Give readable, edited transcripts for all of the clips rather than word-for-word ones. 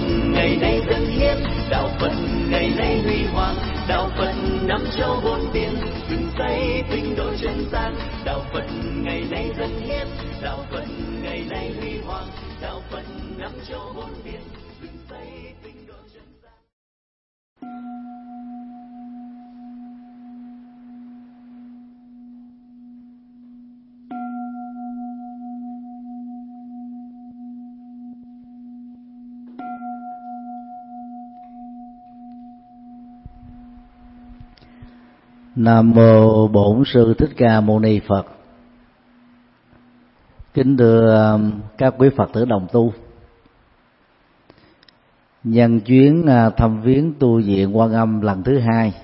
ngày nay dâng hiến, đạo Phật ngày nay huy hoàng, đạo Phật năm châu bốn biển, dựng xây tinh độ chân gian. Đạo Phật ngày nay dâng hiến, đạo Phật ngày nay huy hoàng, đạo Phật năm châu bốn biển, dựng xây tinh độ chân gian. Nam mô Bổn Sư Thích Ca Mâu Ni Phật. Kính thưa các quý Phật tử đồng tu, nhân chuyến thăm viếng tu viện Quan Âm lần thứ 2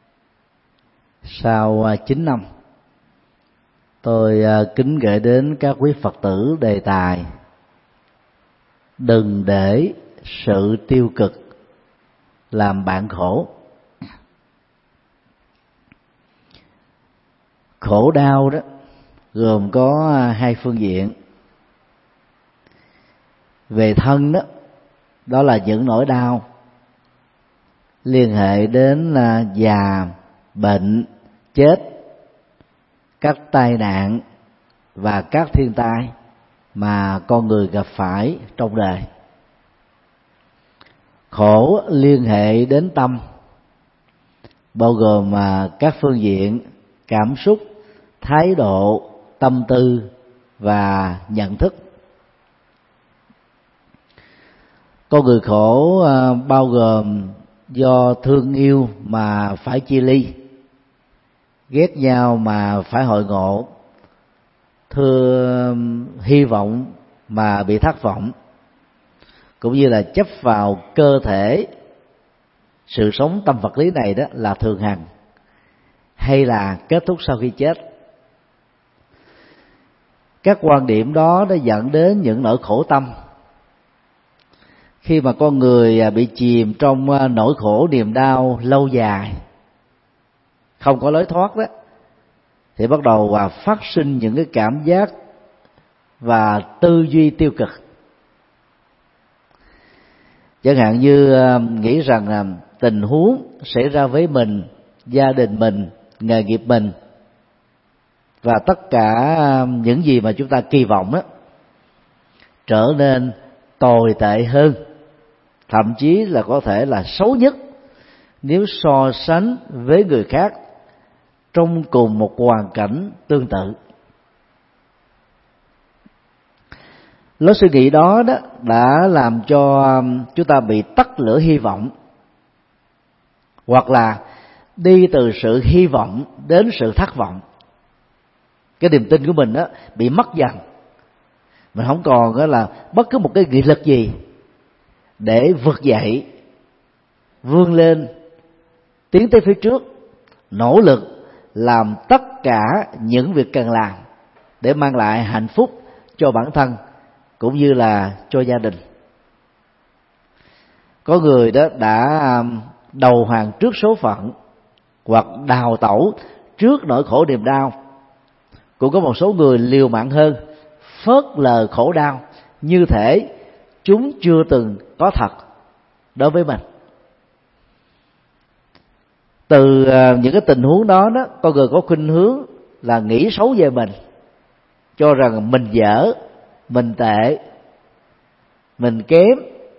sau 9 năm, tôi kính gửi đến các quý Phật tử đề tài: đừng để sự tiêu cực làm bạn khổ. Khổ đau đó gồm có hai phương diện. Về thân đó, đó là những nỗi đau liên hệ đến già, bệnh, chết, các tai nạn và các thiên tai mà con người gặp phải trong đời. Khổ liên hệ đến tâm, bao gồm các phương diện cảm xúc, thái độ, tâm tư và nhận thức. Con người khổ bao gồm do thương yêu mà phải chia ly, ghét nhau mà phải hội ngộ, hy vọng mà bị thất vọng, cũng như là chấp vào cơ thể sự sống tâm vật lý này đó là thường hằng hay là kết thúc sau khi chết. Các quan điểm đó đã dẫn đến những nỗi khổ tâm. Khi mà con người bị chìm trong nỗi khổ niềm đau lâu dài, không có lối thoát đó, thì bắt đầu phát sinh những cái cảm giác và tư duy tiêu cực. Chẳng hạn như nghĩ rằng tình huống xảy ra với mình, gia đình mình, nghề nghiệp mình và tất cả những gì mà chúng ta kỳ vọng đó trở nên tồi tệ hơn, thậm chí là có thể là xấu nhất nếu so sánh với người khác trong cùng một hoàn cảnh tương tự. Lối suy nghĩ đó đã làm cho chúng ta bị tắt lửa hy vọng, hoặc là đi từ sự hy vọng đến sự thất vọng. Cái niềm tin của mình bị mất dần. Mình không còn là bất cứ một cái nghị lực gì để vượt dậy, vươn lên, tiến tới phía trước, nỗ lực làm tất cả những việc cần làm để mang lại hạnh phúc cho bản thân cũng như là cho gia đình. Có người đó đã đầu hàng trước số phận hoặc đào tẩu trước nỗi khổ niềm đau. Cũng có một số người liều mạng hơn, phớt lờ khổ đau như thể chúng chưa từng có thật đối với mình. Từ những cái tình huống đó, con người có khuynh hướng là nghĩ xấu về mình, cho rằng mình dở, mình tệ, mình kém,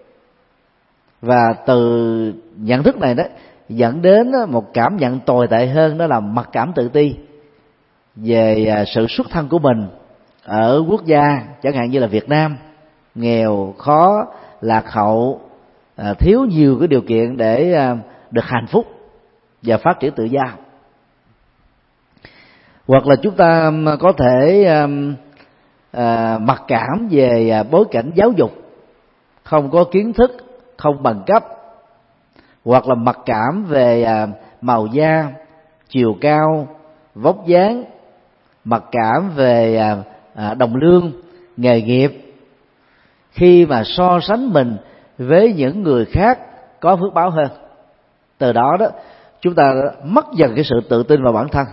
và từ nhận thức này đó dẫn đến một cảm nhận tồi tệ hơn, đó là mặc cảm tự ti về sự xuất thân của mình ở quốc gia chẳng hạn như là Việt Nam, nghèo khó, lạc hậu, thiếu nhiều cái điều kiện để được hạnh phúc và phát triển tự do. Hoặc là chúng ta có thể mặc cảm về bối cảnh giáo dục, không có kiến thức, không bằng cấp, hoặc là mặc cảm về màu da, chiều cao, vóc dáng, mặc cảm về đồng lương, nghề nghiệp, khi mà so sánh mình với những người khác có phước báo hơn. Từ đó chúng ta mất dần cái sự tự tin vào bản thân.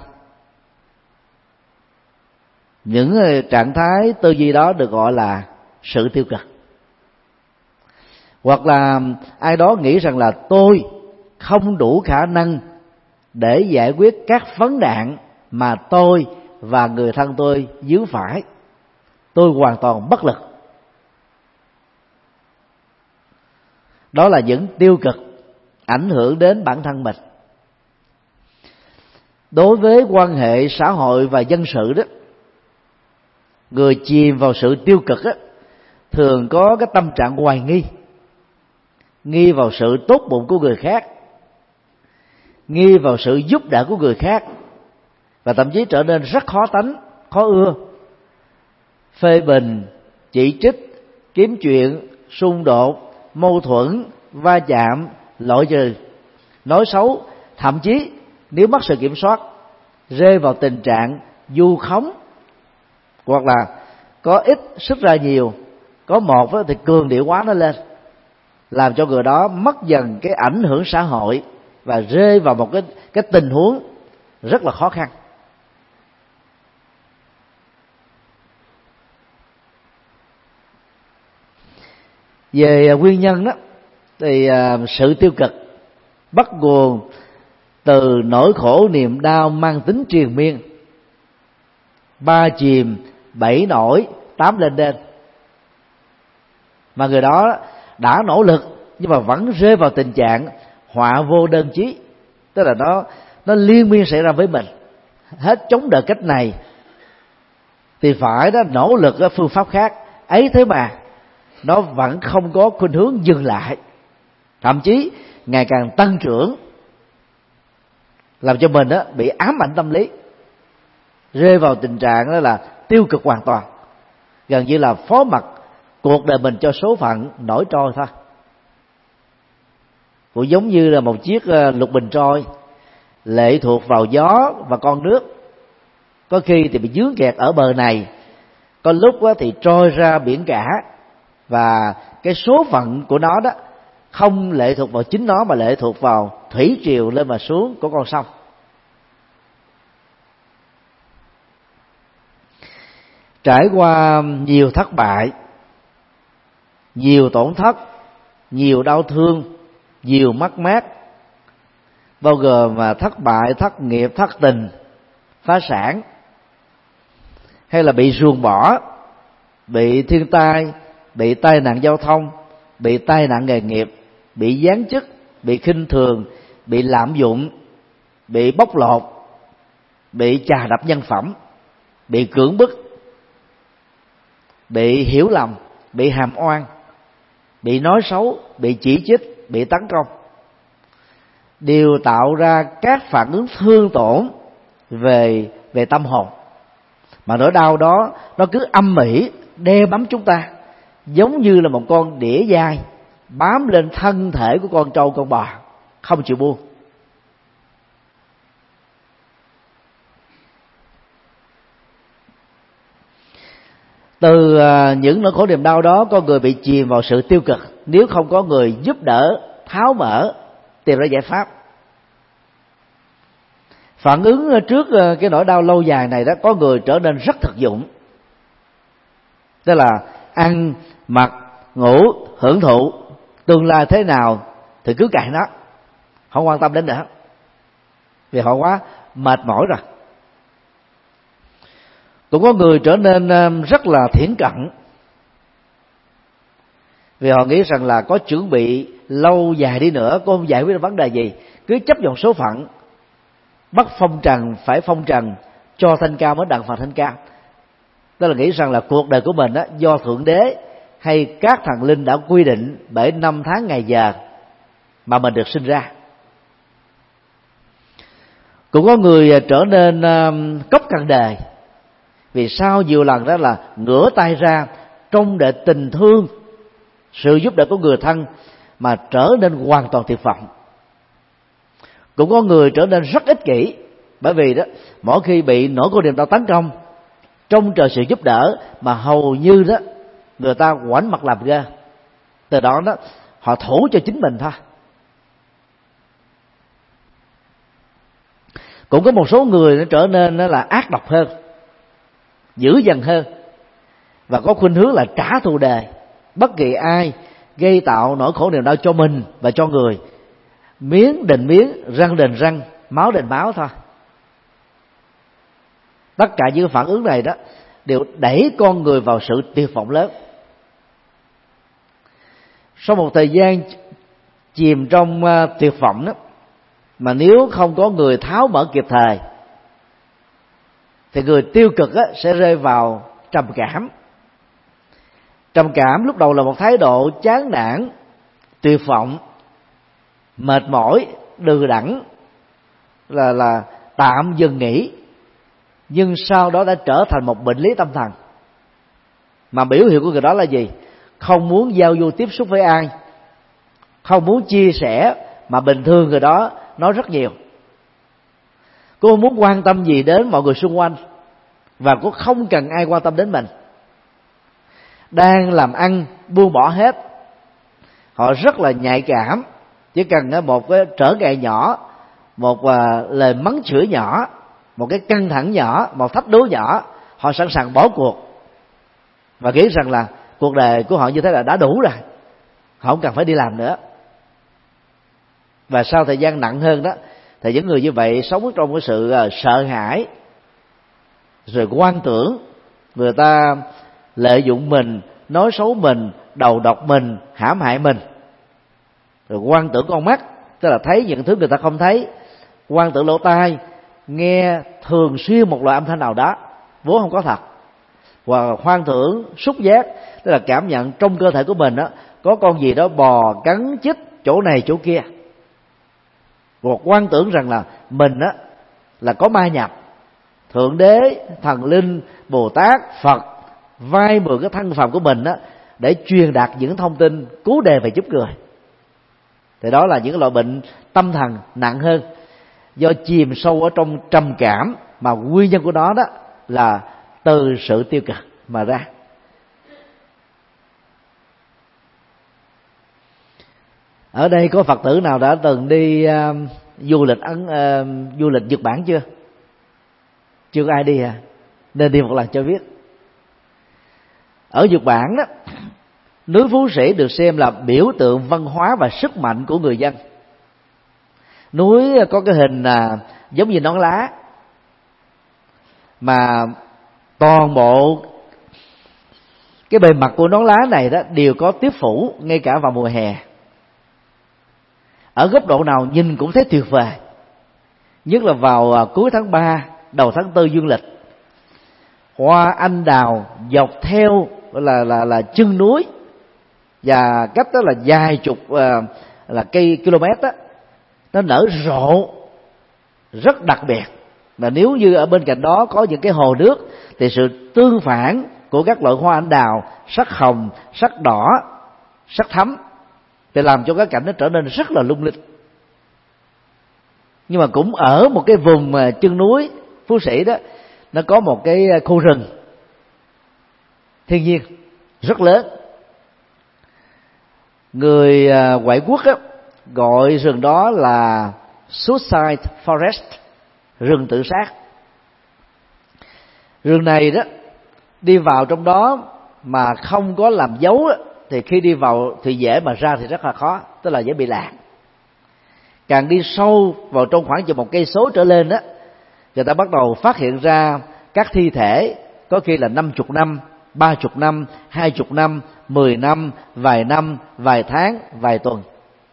Những trạng thái tư duy đó được gọi là sự tiêu cực. Hoặc là ai đó nghĩ rằng là tôi không đủ khả năng để giải quyết các vấn nạn mà tôi và người thân tôi vướng phải, tôi hoàn toàn bất lực. Đó là những tiêu cực ảnh hưởng đến bản thân mình. Đối với quan hệ xã hội và dân sự đó, người chìm vào sự tiêu cực đó, thường có cái tâm trạng hoài nghi, nghi vào sự tốt bụng của người khác, nghi vào sự giúp đỡ của người khác, và thậm chí trở nên rất khó tánh, khó ưa, phê bình, chỉ trích, kiếm chuyện, xung đột, mâu thuẫn, va chạm, loại trừ, nói xấu, thậm chí nếu mất sự kiểm soát rơi vào tình trạng vu khống, hoặc là có ít sức ra nhiều, có một thì cường điệu hóa nó lên, làm cho người đó mất dần cái ảnh hưởng xã hội và rơi vào một cái tình huống rất là khó khăn. Về nguyên nhân đó thì sự tiêu cực bắt nguồn từ nỗi khổ niềm đau mang tính triền miên, 3 chìm 7 nổi 8 lên đên, mà người đó đã nỗ lực nhưng mà vẫn rơi vào tình trạng họa vô đơn chí, tức là nó liên miên xảy ra với mình, hết chống đỡ cách này thì phải đó nỗ lực ở phương pháp khác, ấy thế mà nó vẫn không có khuynh hướng dừng lại, thậm chí ngày càng tăng trưởng, làm cho mình đó bị ám ảnh tâm lý, rơi vào tình trạng đó là tiêu cực hoàn toàn, gần như là phó mặc cuộc đời mình cho số phận nổi trôi thôi. Cũng giống như là một chiếc lục bình trôi lệ thuộc vào gió và con nước, có khi thì bị dướng kẹt ở bờ này, có lúc thì trôi ra biển cả, và cái số phận của nó đó không lệ thuộc vào chính nó mà lệ thuộc vào thủy triều lên và xuống của con sông. Trải qua nhiều thất bại, nhiều tổn thất, nhiều đau thương, nhiều mất mát, bao gồm mà thất bại, thất nghiệp, thất tình, phá sản, hay là bị ruồng bỏ, bị thiên tai, bị tai nạn giao thông, bị tai nạn nghề nghiệp, bị giáng chức, bị khinh thường, bị lạm dụng, bị bóc lột, bị chà đạp nhân phẩm, bị cưỡng bức, bị hiểu lầm, bị hàm oan, bị nói xấu, bị chỉ trích, bị tấn công, đều tạo ra các phản ứng thương tổn về tâm hồn, mà nỗi đau đó nó cứ âm ỉ đe bám chúng ta, giống như là một con đỉa dai bám lên thân thể của con trâu con bò, không chịu buông. Từ những nỗi khổ niềm đau đó, con người bị chìm vào sự tiêu cực nếu không có người giúp đỡ, tháo mở, tìm ra giải pháp. Phản ứng trước cái nỗi đau lâu dài này đó, có người trở nên rất thực dụng, tức là ăn, mặc, ngủ, hưởng thụ, tương lai thế nào thì cứ kệ nó, không quan tâm đến nữa, vì họ quá mệt mỏi rồi. Cũng có người trở nên rất là thiển cận, vì họ nghĩ rằng là có chuẩn bị lâu dài đi nữa cũng không giải quyết được vấn đề gì, cứ chấp nhận số phận, bắt phong trần phải phong trần, cho thanh cao mới đặng phần thanh cao. Tức là nghĩ rằng là cuộc đời của mình đó, do Thượng Đế hay các thần linh đã quy định bởi năm tháng ngày giờ mà mình được sinh ra. Cũng có người trở nên cốc cằn đề, vì sau nhiều lần đó là ngửa tay ra trông để tình thương, sự giúp đỡ của người thân mà trở nên hoàn toàn tuyệt vọng. Cũng có người trở nên rất ích kỷ, bởi vì đó mỗi khi bị nỗi khổ niềm đau tấn công, trông chờ sự giúp đỡ mà hầu như đó người ta ngoảnh mặt làm ngơ, từ đó đó họ thủ cho chính mình thôi. Cũng có một số người nó trở nên nó là ác độc hơn, dữ dằn hơn, và có khuynh hướng là trả thù đời. Bất kỳ ai gây tạo nỗi khổ niềm đau cho mình và cho người. Miếng đền miếng, răng đền răng, máu đền máu thôi. Tất cả những phản ứng này đó đều đẩy con người vào sự tuyệt vọng lớn. Sau một thời gian chìm trong tuyệt vọng đó, mà nếu không có người tháo mở kịp thời thì người tiêu cực sẽ rơi vào trầm cảm. Trầm cảm lúc đầu là một thái độ chán nản, tuyệt vọng, mệt mỏi, đừ đẫn, là tạm dừng nghỉ, nhưng sau đó đã trở thành một bệnh lý tâm thần. Mà biểu hiện của người đó là gì? Không muốn giao du tiếp xúc với ai, không muốn chia sẻ, mà bình thường người đó nói rất nhiều. Cô không muốn quan tâm gì đến mọi người xung quanh, và cũng không cần ai quan tâm đến mình. Đang làm ăn buông bỏ hết. Họ rất là nhạy cảm, chỉ cần một cái trở ngại nhỏ, một lời mắng chửi nhỏ, một cái căng thẳng nhỏ, một thách đố nhỏ, họ sẵn sàng bỏ cuộc và nghĩ rằng là cuộc đời của họ như thế là đã đủ rồi, họ không cần phải đi làm nữa. Và sau thời gian nặng hơn đó, thì những người như vậy sống trong cái sự sợ hãi, rồi quan tưởng người ta lợi dụng mình, nói xấu mình, đầu độc mình, hãm hại mình. Rồi quan tưởng con mắt, tức là thấy những thứ người ta không thấy. Quan tưởng lỗ tai, nghe thường xuyên một loại âm thanh nào đó vốn không có thật. Và hoang tưởng xúc giác, tức là cảm nhận trong cơ thể của mình đó có con gì đó bò, cắn, chích chỗ này chỗ kia. Một quan tưởng rằng là mình đó là có ma nhập, Thượng Đế, Thần Linh, Bồ Tát, Phật vay mượn cái thân phận của mình đó để truyền đạt những thông tin cứu đề và giúp người. Thì đó là những loại bệnh tâm thần nặng hơn, do chìm sâu ở trong trầm cảm, mà nguyên nhân của nó đó là từ sự tiêu cực mà ra. Ở đây có Phật tử nào đã từng đi du lịch Nhật Bản chưa? Chưa có ai đi à? Nên đi một lần cho biết. Ở Nhật Bản đó, núi Phú Sĩ được xem là biểu tượng văn hóa và sức mạnh của người dân. Núi có cái hình giống như nón lá, mà toàn bộ cái bề mặt của nón lá này đó đều có tiếp phủ, ngay cả vào mùa hè. Ở góc độ nào nhìn cũng thấy tuyệt vời, nhất là vào cuối tháng 3, đầu tháng 4 dương lịch. Hoa anh đào dọc theo là chân núi, và cách đó là vài chục là cây km đó, nó nở rộ rất đặc biệt. Và nếu như ở bên cạnh đó có những cái hồ nước, thì sự tương phản của các loại hoa anh đào sắc hồng, sắc đỏ, sắc thắm thì làm cho cái cảnh nó trở nên rất là lung linh. Nhưng mà cũng ở một cái vùng chân núi Phú Sĩ đó, nó có một cái khu rừng thiên nhiên rất lớn. Người ngoại quốc á, gọi rừng đó là suicide forest, rừng tự sát. Rừng này đó, đi vào trong đó mà không có làm dấu á, thì khi đi vào thì dễ, mà ra thì rất là khó, tức là dễ bị lạc. Càng đi sâu vào trong khoảng chừng 1 cây số trở lên đó, người ta bắt đầu phát hiện ra các thi thể có khi là 50 năm, 30 năm, 20 năm, 10 năm, vài tháng, vài tuần.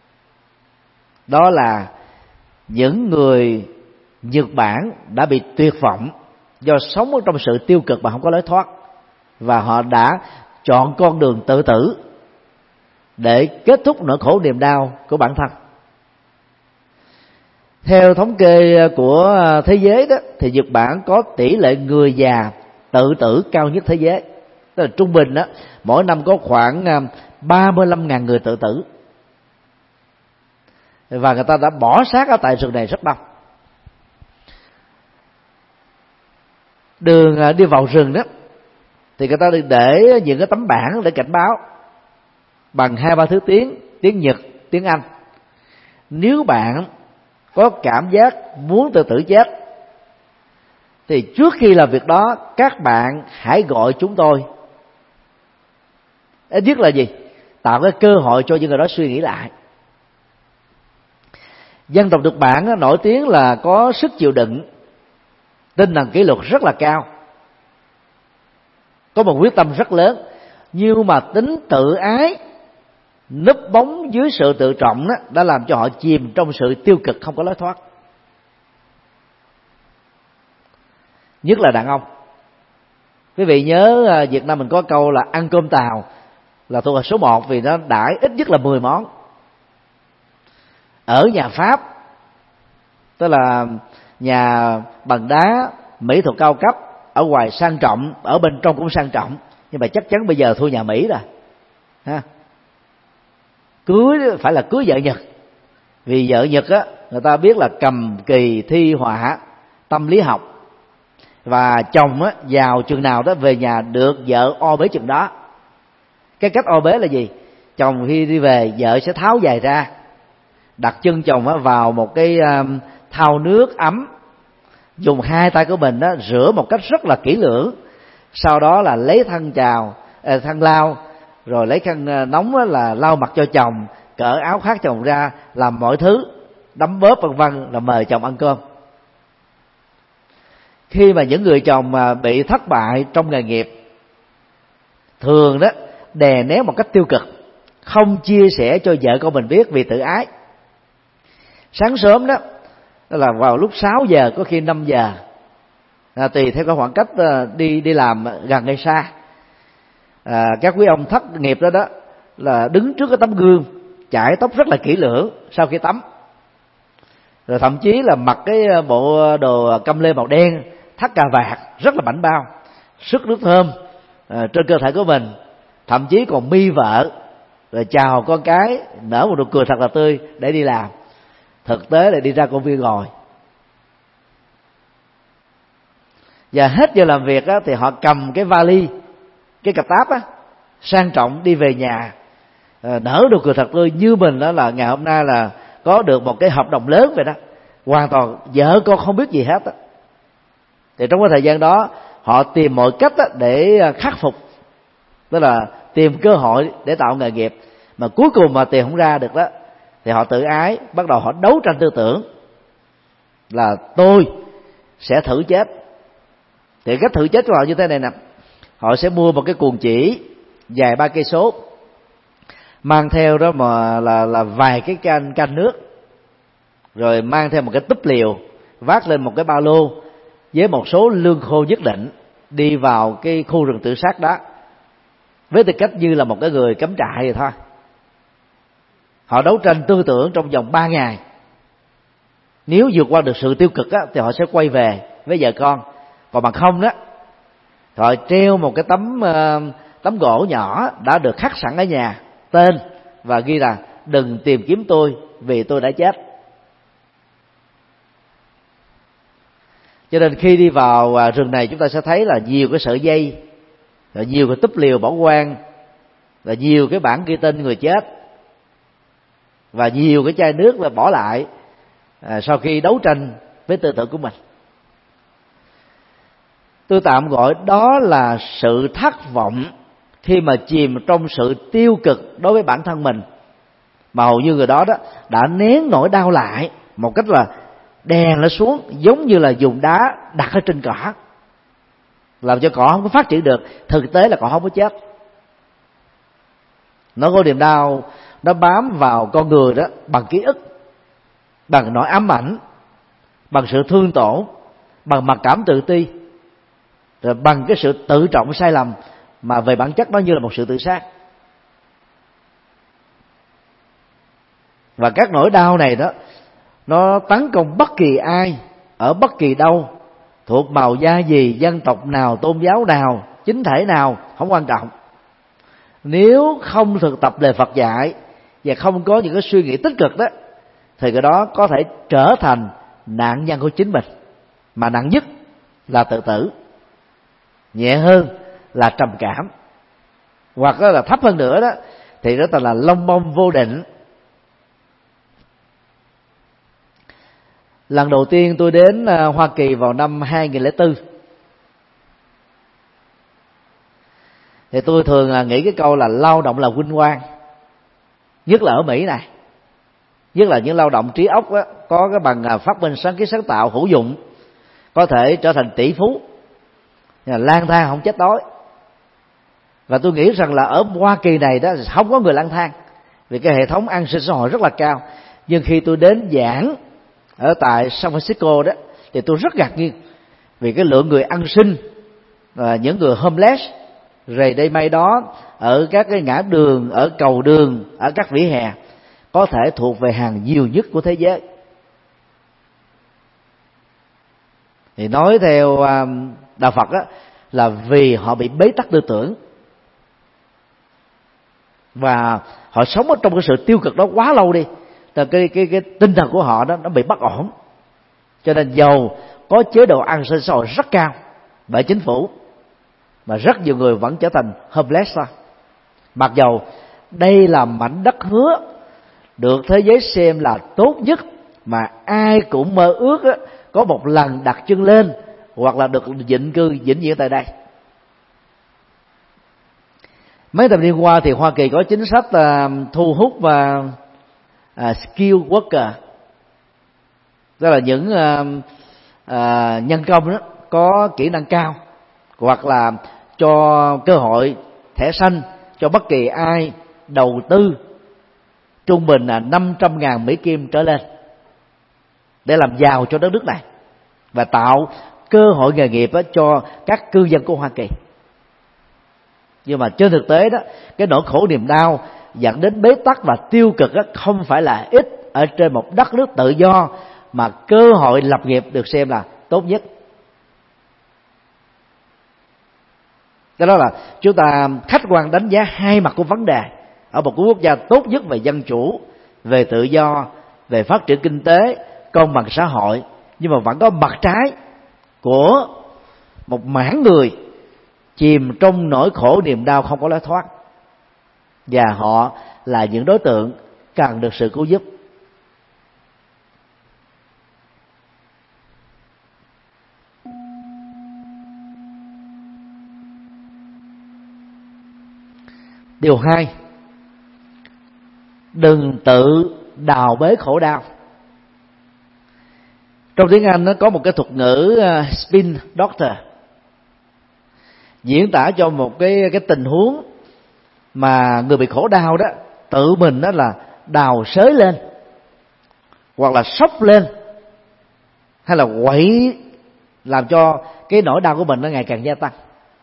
Đó là những người Nhật Bản đã bị tuyệt vọng do sống ở trong sự tiêu cực mà không có lối thoát, và họ đã chọn con đường tự tử để kết thúc nỗi khổ niềm đau của bản thân. Theo thống kê của thế giới đó, thì Nhật Bản có tỷ lệ người già tự tử cao nhất thế giới. Tức là trung bình đó, mỗi năm có khoảng 35.000 người tự tử, và người ta đã bỏ xác ở tại rừng này rất đông. Đường đi vào rừng đó thì người ta để những cái tấm bảng để cảnh báo bằng 2-3 thứ tiếng: tiếng Nhật, tiếng Anh. Nếu bạn có cảm giác muốn tự tử chết thì trước khi làm việc đó, các bạn hãy gọi chúng tôi. Ít nhất là gì? tạo cái cơ hội cho những người đó suy nghĩ lại. Dân tộc Nhật Bản nổi tiếng là có sức chịu đựng, tinh thần kỷ luật rất là cao, có một quyết tâm rất lớn, nhưng mà tính tự ái núp bóng dưới sự tự trọng đó, đã làm cho họ chìm trong sự tiêu cực không có lối thoát. Nhất là đàn ông. Quý vị nhớ Việt Nam mình có câu là ăn cơm tàu là thuộc là số 1, vì nó đãi ít nhất là 10 món. Ở nhà Pháp, tức là nhà bằng đá, mỹ thuật cao cấp, ở ngoài sang trọng, ở bên trong cũng sang trọng, nhưng mà chắc chắn bây giờ thua nhà Mỹ rồi ha. Cưới phải là cưới vợ Nhật, vì vợ Nhật á, người ta biết là cầm kỳ thi họa tâm lý học, và chồng á vào chừng nào đó về nhà được vợ o bế chừng đó. Cái cách o bế là gì? Chồng khi đi về, vợ sẽ tháo giày ra, đặt chân chồng á vào một cái thau nước ấm, dùng hai tay của mình đó rửa một cách rất là kỹ lưỡng, sau đó là lấy khăn lau, rồi lấy khăn nóng là lau mặt cho chồng, cởi áo khoác chồng ra, làm mọi thứ, đấm bóp vân vân, là mời chồng ăn cơm. Khi mà những người chồng mà bị thất bại trong nghề nghiệp, thường đó đè nén một cách tiêu cực, không chia sẻ cho vợ con mình biết vì tự ái. Sáng sớm đó là vào lúc 6 giờ, có khi 5 giờ, tùy theo cái khoảng cách đi làm gần hay xa. Các quý ông thất nghiệp đó là đứng trước cái tấm gương, chải tóc rất là kỹ lưỡng sau khi tắm, rồi thậm chí là mặc cái bộ đồ căm lê màu đen, thắt cà vạt rất là bảnh bao, sức nước thơm trên cơ thể của mình, thậm chí còn mi vợ, rồi chào con cái, nở một nụ cười thật là tươi để đi làm. Thực tế là đi ra công viên ngồi. Và hết giờ làm việc á, thì họ cầm cái vali, cái cặp táp á, sang trọng đi về nhà, nở nụ cười thật tươi như mình đó là ngày hôm nay là có được một cái hợp đồng lớn vậy đó. Hoàn toàn vợ con không biết gì hết á. Thì trong cái thời gian đó họ tìm mọi cách để khắc phục, tức là tìm cơ hội để tạo nghề nghiệp, mà cuối cùng mà tìm không ra được đó, thì họ tự ái, bắt đầu họ đấu tranh tư tưởng là tôi sẽ thử chết. Thì cách thử chết của họ như thế này nè: họ sẽ mua một cái cuồng chỉ dài 3 cây số, mang theo đó mà là vài cái can nước, rồi mang theo một cái túp liều, vác lên một cái ba lô với một số lương khô nhất định, đi vào cái khu rừng tự sát đó với tư cách như là một cái người cắm trại vậy thôi. Họ đấu tranh tư tưởng trong vòng 3 ngày. Nếu vượt qua được sự tiêu cực á, thì họ sẽ quay về với vợ con. Còn bằng không đó, họ treo một cái tấm gỗ nhỏ đã được khắc sẵn ở nhà, tên và ghi là đừng tìm kiếm tôi vì tôi đã chết. Cho nên khi đi vào rừng này, chúng ta sẽ thấy là nhiều cái sợi dây, rồi nhiều cái túp liều bỏ hoang, và nhiều cái bảng ghi tên người chết, và nhiều cái chai nước là bỏ lại sau khi đấu tranh với tư tưởng của mình. Tôi tạm gọi đó là sự thất vọng khi mà chìm trong sự tiêu cực đối với bản thân mình, mà hầu như người đó đã nén nỗi đau lại một cách là đè nó xuống, giống như là dùng đá đặt ở trên cỏ, làm cho cỏ không có phát triển được. Thực tế là cỏ không có chết, nó có niềm đau, nó bám vào con người đó bằng ký ức, bằng nỗi ám ảnh, bằng sự thương tổn, bằng mặc cảm tự ti, rồi bằng cái sự tự trọng sai lầm, mà về bản chất nó như là một sự tự sát. Và các nỗi đau này đó, nó tấn công bất kỳ ai, ở bất kỳ đâu, thuộc màu da gì, dân tộc nào, tôn giáo nào, chính thể nào, không quan trọng. Nếu không thực tập lời Phật dạy và không có những cái suy nghĩ tích cực đó, thì cái đó có thể trở thành nạn nhân của chính mình. Mà nặng nhất là tự tử, nhẹ hơn là trầm cảm, hoặc là thấp hơn nữa đó thì đó là lông bông vô định. Lần đầu tiên tôi đến Hoa Kỳ vào năm 2004, thì tôi thường nghĩ cái câu là lao động là vinh quang. nhất là ở Mỹ này, nhất là những lao động trí óc á, có cái bằng phát minh sáng kiến sáng tạo hữu dụng, có thể trở thành tỷ phú, lang thang không chết đói. Và tôi nghĩ rằng là ở Hoa Kỳ này đó không có người lang thang, vì cái hệ thống an sinh xã hội rất là cao. Nhưng khi tôi đến giảng ở tại San Francisco đó thì tôi rất ngạc nhiên, vì cái lượng người ăn xin và những người homeless rầy đây may đó ở các cái ngã đường, ở cầu đường, ở các vỉa hè có thể thuộc về hàng nhiều nhất của thế giới. Thì nói theo đạo Phật đó, là vì họ bị bế tắc tư tưởng và họ sống ở trong cái sự tiêu cực đó quá lâu đi, cái tinh thần của họ đó nó bị bất ổn. Cho nên dầu có chế độ an sinh xã hội rất cao bởi chính phủ, mà rất nhiều người vẫn trở thành homeless thôi. Mặc dầu đây là mảnh đất hứa được thế giới xem là tốt nhất, mà ai cũng mơ ước có một lần đặt chân lên hoặc là được định cư vĩnh viễn tại đây. Mấy thập niên qua thì Hoa Kỳ có chính sách thu hút và skill worker, tức là những nhân công đó có kỹ năng cao, hoặc là cho cơ hội thẻ xanh cho bất kỳ ai đầu tư trung bình là 500.000 Mỹ Kim trở lên để làm giàu cho đất nước này và tạo cơ hội nghề nghiệp cho các cư dân của Hoa Kỳ. Nhưng mà trên thực tế đó, cái nỗi khổ niềm đau dẫn đến bế tắc và tiêu cực không phải là ít ở trên một đất nước tự do mà cơ hội lập nghiệp được xem là tốt nhất. Cái đó là chúng ta khách quan đánh giá hai mặt của vấn đề. Ở một quốc gia tốt nhất về dân chủ, về tự do, về phát triển kinh tế, công bằng xã hội, nhưng mà vẫn có mặt trái của một mảng người chìm trong nỗi khổ niềm đau không có lối thoát, và họ là những đối tượng cần được sự cứu giúp. Điều 2, đừng tự đào bới khổ đau. Trong tiếng Anh nó có một cái thuật ngữ spin doctor, diễn tả cho một cái tình huống mà người bị khổ đau đó tự mình đó là đào xới lên, hoặc là sốc lên, hay là quậy, làm cho cái nỗi đau của mình nó ngày càng gia tăng.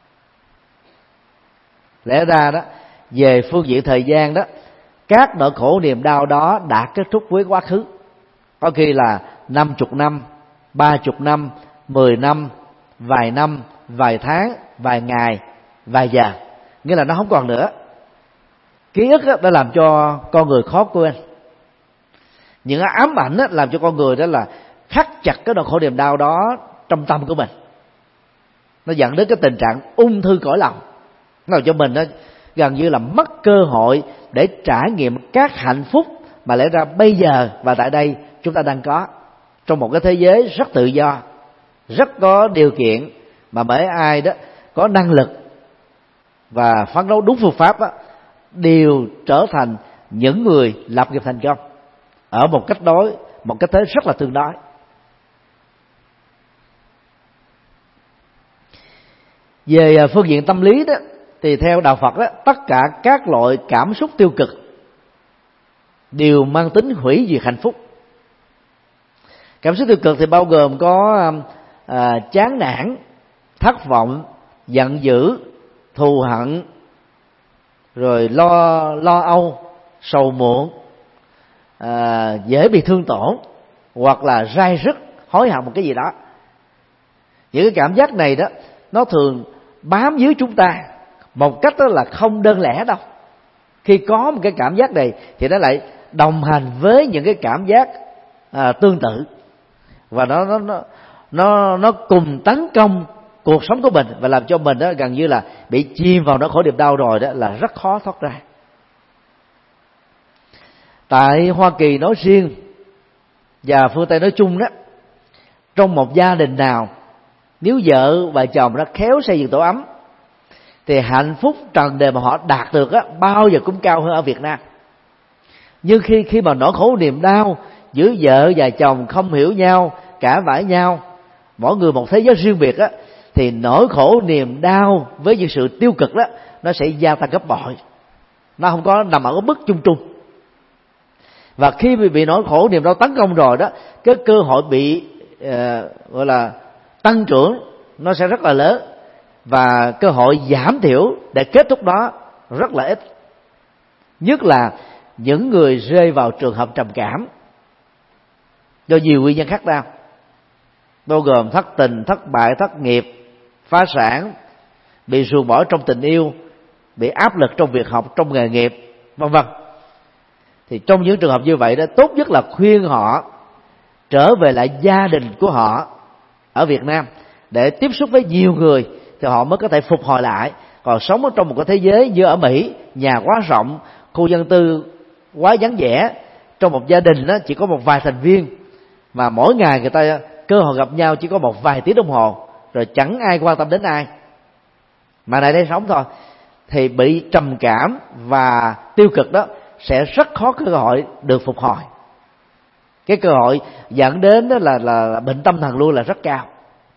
Lẽ ra đó, về phương diện thời gian đó, các nỗi khổ niềm đau đó đã kết thúc với quá khứ, có khi là 50 năm, 30 năm, 10 năm, vài năm, vài tháng, vài ngày, vài giờ, nghĩa là nó không còn nữa. Ký ức đã làm cho con người khó quên. Những ám ảnh làm cho con người đó là khắc chặt cái nỗi khổ niềm đau đó trong tâm của mình. Nó dẫn đến cái tình trạng ung thư cõi lòng. Nó làm cho mình gần như là mất cơ hội để trải nghiệm các hạnh phúc mà lẽ ra bây giờ và tại đây chúng ta đang có, trong một cái thế giới rất tự do, rất có điều kiện, mà bởi ai đó có năng lực và phấn đấu đúng phương pháp đều trở thành những người lập nghiệp thành công ở một cách thế rất là tương đối. Về phương diện tâm lý đó, thì theo đạo Phật đó, tất cả các loại cảm xúc tiêu cực đều mang tính hủy diệt hạnh phúc. Cảm xúc tiêu cực thì bao gồm có chán nản, thất vọng, giận dữ, thù hận, rồi lo âu, sầu muộn, dễ bị thương tổn, hoặc là rai rứt, hối hận một cái gì đó. Những cái cảm giác này đó nó thường bám dưới chúng ta một cách đó là không đơn lẻ đâu. Khi có một cái cảm giác này thì nó lại đồng hành với những cái cảm giác tương tự, và nó cùng tấn công cuộc sống của mình và làm cho mình đó gần như là bị chìm vào nỗi khổ niềm đau rồi, đó là rất khó thoát ra. Tại Hoa Kỳ nói riêng và phương Tây nói chung đó, trong một gia đình nào nếu vợ và chồng đã khéo xây dựng tổ ấm thì hạnh phúc trần đời mà họ đạt được bao giờ cũng cao hơn ở Việt Nam. Nhưng khi mà nỗi khổ niềm đau giữa vợ và chồng không hiểu nhau, cãi vã nhau, mỗi người một thế giới riêng biệt á, thì nỗi khổ niềm đau với những sự tiêu cực đó nó sẽ gia tăng gấp bội. Nó không có nằm ở mức chung chung. Và khi bị nỗi khổ niềm đau tấn công rồi đó, cái cơ hội bị gọi là tăng trưởng nó sẽ rất là lớn, và cơ hội giảm thiểu để kết thúc đó rất là ít. Nhất là những người rơi vào trường hợp trầm cảm do nhiều nguyên nhân khác nhau, bao gồm thất tình, thất bại, thất nghiệp, phá sản, bị ruồng bỏ trong tình yêu, bị áp lực trong việc học, trong nghề nghiệp, vân vân. Thì trong những trường hợp như vậy đó, tốt nhất là khuyên họ trở về lại gia đình của họ ở Việt Nam để tiếp xúc với nhiều người, thì họ mới có thể phục hồi lại. Còn sống ở trong một cái thế giới như ở Mỹ, nhà quá rộng, khu dân tư quá vắng vẻ, trong một gia đình đó chỉ có một vài thành viên, mà mỗi ngày người ta cơ hội gặp nhau chỉ có một vài tiếng đồng hồ, rồi chẳng ai quan tâm đến ai, mà lại đây sống thôi, thì bị trầm cảm và tiêu cực đó sẽ rất khó cơ hội được phục hồi. Cái cơ hội dẫn đến đó là bệnh tâm thần luôn là rất cao.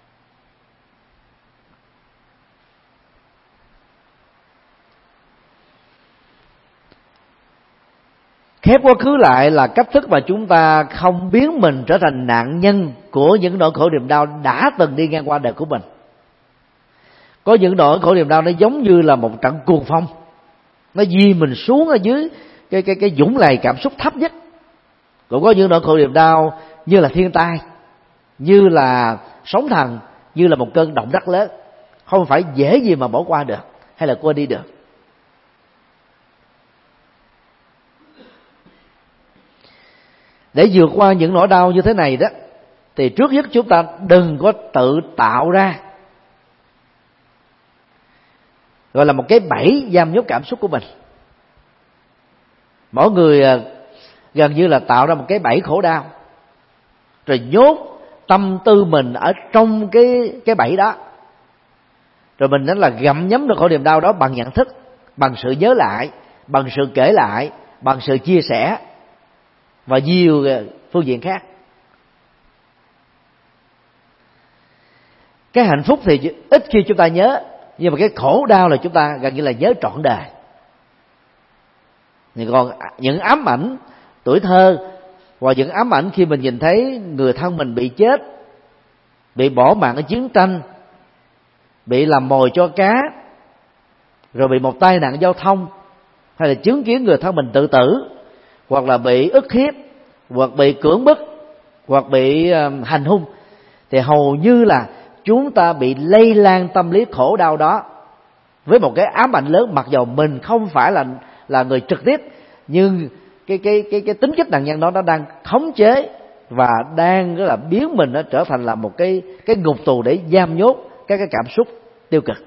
Khép quá khứ lại là cách thức mà chúng ta không biến mình trở thành nạn nhân của những nỗi khổ niềm đau đã từng đi ngang qua đời của mình. Có những nỗi khổ niềm đau nó giống như là một trận cuồng phong, nó di mình xuống ở dưới cái dũng lầy cảm xúc thấp nhất. Cũng có những nỗi khổ niềm đau như là thiên tai, như là sóng thần, như là một cơn động đất lớn, không phải dễ gì mà bỏ qua được hay là quên đi được. Để vượt qua những nỗi đau như thế này đó, thì trước nhất chúng ta đừng có tự tạo ra gọi là một cái bẫy giam nhốt cảm xúc của mình. Mỗi người gần như là tạo ra một cái bẫy khổ đau, rồi nhốt tâm tư mình ở trong cái bẫy đó, rồi mình nói là gặm nhấm được khổ niềm đau đó bằng nhận thức, bằng sự nhớ lại, bằng sự kể lại, bằng sự chia sẻ và nhiều phương diện khác. Cái hạnh phúc thì ít khi chúng ta nhớ, nhưng mà cái khổ đau là chúng ta gần như là nhớ trọn đời. Nhưng còn những ám ảnh tuổi thơ, và những ám ảnh khi mình nhìn thấy người thân mình bị chết, bị bỏ mạng ở chiến tranh, bị làm mồi cho cá, rồi bị một tai nạn giao thông, hay là chứng kiến người thân mình tự tử, hoặc là bị ức hiếp, hoặc bị cưỡng bức, hoặc bị hành hung, thì hầu như là chúng ta bị lây lan tâm lý khổ đau đó với một cái ám ảnh lớn, mặc dầu mình không phải là người trực tiếp, nhưng cái tính cách nạn nhân đó nó đang khống chế và đang rất là biến mình nó trở thành là một cái ngục tù để giam nhốt các cái cảm xúc tiêu cực.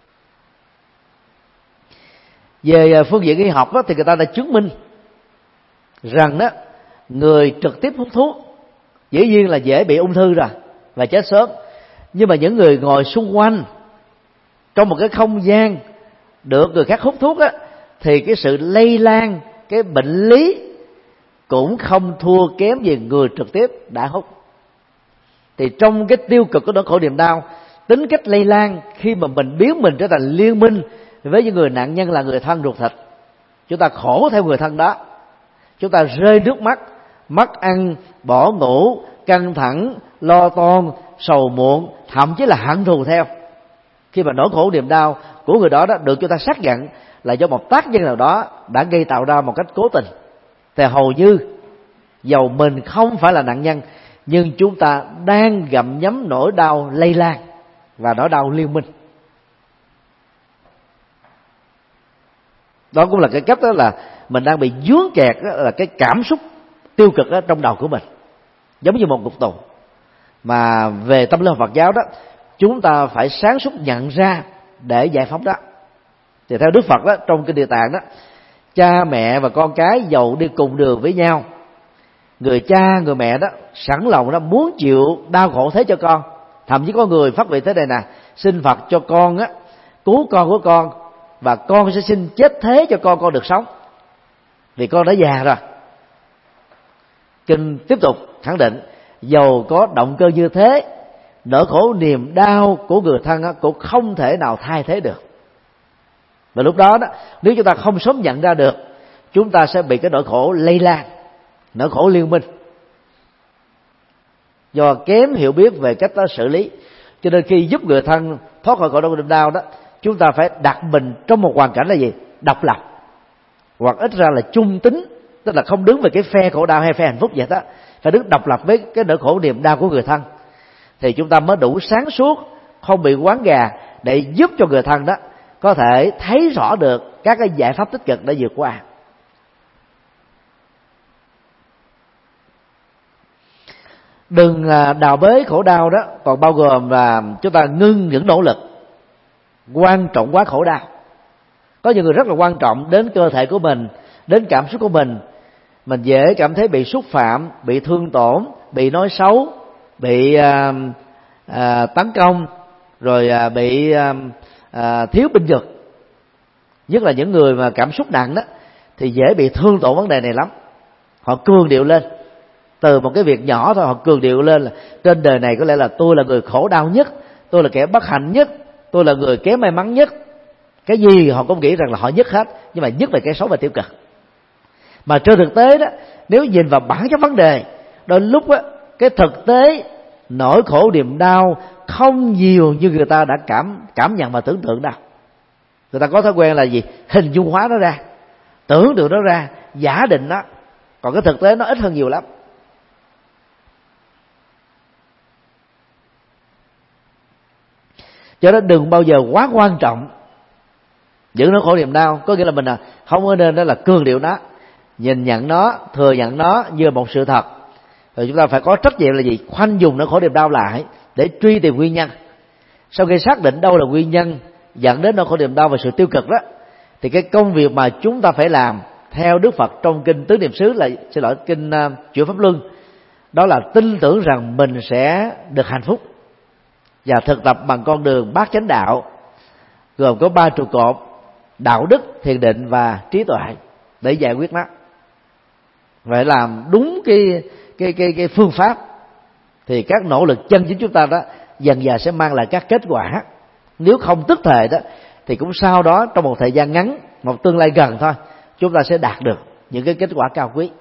Về phương diện y học đó, thì người ta đã chứng minh rằng đó, người trực tiếp hút thuốc dĩ nhiên là dễ bị ung thư rồi và chết sớm, nhưng mà những người ngồi xung quanh trong một cái không gian được người khác hút thuốc á, thì cái sự lây lan cái bệnh lý cũng không thua kém gì người trực tiếp đã hút. Thì trong cái tiêu cực của nỗi khổ niềm đau, tính cách lây lan khi mà mình biến mình trở thành liên minh với những người nạn nhân là người thân ruột thịt, chúng ta khổ theo người thân đó, chúng ta rơi nước mắt, mất ăn, bỏ ngủ, căng thẳng, lo toan, sầu muộn, thậm chí là hận thù theo. Khi mà nỗi khổ niềm đau của người đó được chúng ta xác nhận là do một tác nhân nào đó đã gây tạo ra một cách cố tình, thì hầu như dầu mình không phải là nạn nhân, nhưng chúng ta đang gặm nhấm nỗi đau lây lan và nỗi đau liên minh. Đó cũng là cái cách đó là mình đang bị vướng kẹt, đó là cái cảm xúc tiêu cực đó trong đầu của mình, giống như một ngục tù. Mà về tâm lý học Phật giáo đó, chúng ta phải sáng suốt nhận ra để giải phóng đó. Thì theo Đức Phật đó, trong kinh Địa Tạng đó, cha mẹ và con cái dầu đi cùng đường với nhau, người cha người mẹ đó sẵn lòng đó muốn chịu đau khổ thế cho con. Thậm chí có người phát nguyện thế này nè: xin Phật cho con á cứu con của con, và con sẽ xin chết thế cho con được sống, vì con đã già rồi, Kinh tiếp tục khẳng định, dầu có động cơ như thế, nỗi khổ niềm đau của người thân cũng không thể nào thay thế được. Và lúc đó nếu chúng ta không sớm nhận ra được, chúng ta sẽ bị cái nỗi khổ lây lan, nỗi khổ liên minh, do kém hiểu biết về cách đó xử lý. Cho nên khi giúp người thân thoát khỏi khổ đau niềm đau đó, chúng ta phải đặt mình trong một hoàn cảnh là gì? Độc lập, hoặc ít ra là chung tính, tức là không đứng về cái phe khổ đau hay phe hạnh phúc vậy đó, phải đứng độc lập với cái nỗi khổ niềm đau của người thân, thì chúng ta mới đủ sáng suốt, không bị quán gà, để giúp cho người thân đó có thể thấy rõ được các cái giải pháp tích cực để vượt qua. Đừng đào bới khổ đau đó còn bao gồm là chúng ta ngưng những nỗ lực quan trọng quá khổ đau. Có những người rất là quan trọng đến cơ thể của mình, đến cảm xúc của mình dễ cảm thấy bị xúc phạm, bị thương tổn, bị nói xấu, bị tấn công, rồi bị thiếu binh vực. Nhất là những người mà cảm xúc nặng đó thì dễ bị thương tổn vấn đề này lắm. Họ cường điệu lên, từ một cái việc nhỏ thôi họ cường điệu lên là trên đời này có lẽ là tôi là người khổ đau nhất, tôi là kẻ bất hạnh nhất, tôi là người kém may mắn nhất. Cái gì họ cũng nghĩ rằng là họ nhất hết, nhưng mà nhất về cái xấu và tiêu cực. Mà trên thực tế đó, nếu nhìn vào bản chất vấn đề, đôi lúc á, cái thực tế nỗi khổ niềm đau không nhiều như người ta đã cảm nhận và tưởng tượng đâu. Người ta có thói quen là gì? Hình dung hóa nó ra, tưởng tượng nó ra, giả định nó. Còn cái thực tế nó ít hơn nhiều lắm. Cho nên đừng bao giờ quá quan trọng những nỗi khổ niềm đau. Có nghĩa là mình không có nên đó là cường điệu nó, nhìn nhận nó, thừa nhận nó như một sự thật. Rồi chúng ta phải có trách nhiệm là gì? Khoanh vùng nỗi khổ niềm đau lại để truy tìm nguyên nhân. Sau khi xác định đâu là nguyên nhân dẫn đến nỗi khổ niềm đau và sự tiêu cực đó, thì cái công việc mà chúng ta phải làm theo Đức Phật trong kinh Tứ Niệm xứ, kinh Chuyển Pháp Luân, đó là tin tưởng rằng mình sẽ được hạnh phúc và thực tập bằng con đường bát chánh đạo, gồm có 3 trụ cột: đạo đức, thiền định và trí tuệ, để giải quyết nó. Phải làm đúng cái phương pháp thì các nỗ lực chân chính chúng ta đó dần dần sẽ mang lại các kết quả. Nếu không tức thời đó thì cũng sau đó trong một thời gian ngắn, một tương lai gần thôi, chúng ta sẽ đạt được những cái kết quả cao quý.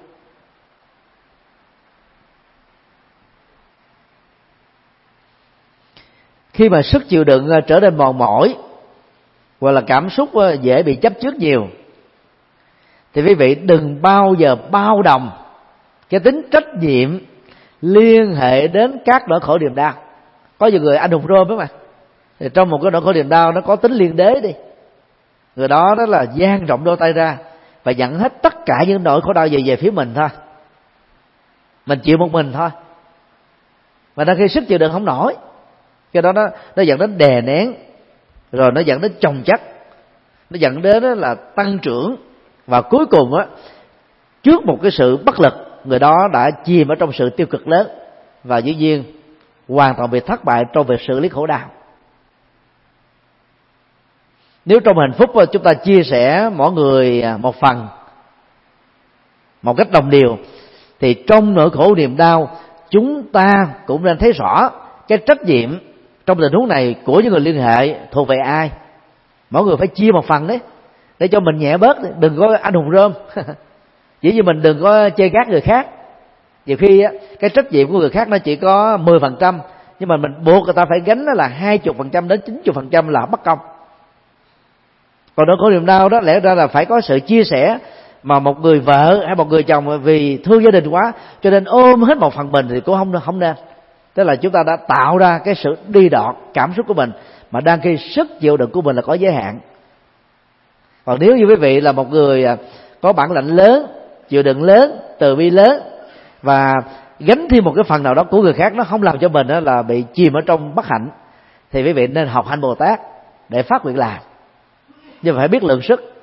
Khi mà sức chịu đựng trở nên mòn mỏi, hoặc là cảm xúc dễ bị chấp trước nhiều, thì quý vị đừng bao giờ bao đồng cái tính trách nhiệm liên hệ đến các nỗi khổ niềm đau. Có nhiều người anh hùng rôm đó mà, thì trong một cái nỗi khổ niềm đau nó có tính liên đế đi, người đó là dang rộng đôi tay ra và nhận hết tất cả những nỗi khổ đau về phía mình thôi, mình chịu một mình thôi. Mà đôi khi sức chịu đựng không nổi, cái đó nó dẫn đến đè nén, rồi nó dẫn đến chồng chất, nó dẫn đến là tăng trưởng, và cuối cùng á, trước một cái sự bất lực, người đó đã chìm ở trong sự tiêu cực lớn và dĩ nhiên hoàn toàn bị thất bại trong việc xử lý khổ đau. Nếu trong hạnh phúc chúng ta chia sẻ mỗi người một phần, một cách đồng đều, thì trong nỗi khổ niềm đau chúng ta cũng nên thấy rõ cái trách nhiệm trong tình huống này của những người liên hệ thuộc về ai. Mỗi người phải chia một phần đấy, để cho mình nhẹ bớt, đừng có anh hùng rôm. Chỉ như mình đừng có chê gác người khác. Nhiều khi cái trách nhiệm của người khác nó chỉ có 10%, nhưng mà mình buộc người ta phải gánh nó là 20% đến 90% là bất công. Còn nỗi khổ niềm đau đó lẽ ra là phải có sự chia sẻ, mà một người vợ hay một người chồng vì thương gia đình quá cho nên ôm hết một phần mình thì cũng không nên. Tức là chúng ta đã tạo ra cái sự đi đọt cảm xúc của mình, mà đang khi sức chịu đựng của mình là có giới hạn. Còn nếu như quý vị là một người có bản lĩnh lớn, chịu đựng lớn, từ bi lớn, và gánh thêm một cái phần nào đó của người khác, nó không làm cho mình là bị chìm ở trong bất hạnh, thì quý vị nên học hành Bồ Tát để phát nguyện làm. Nhưng phải biết lượng sức.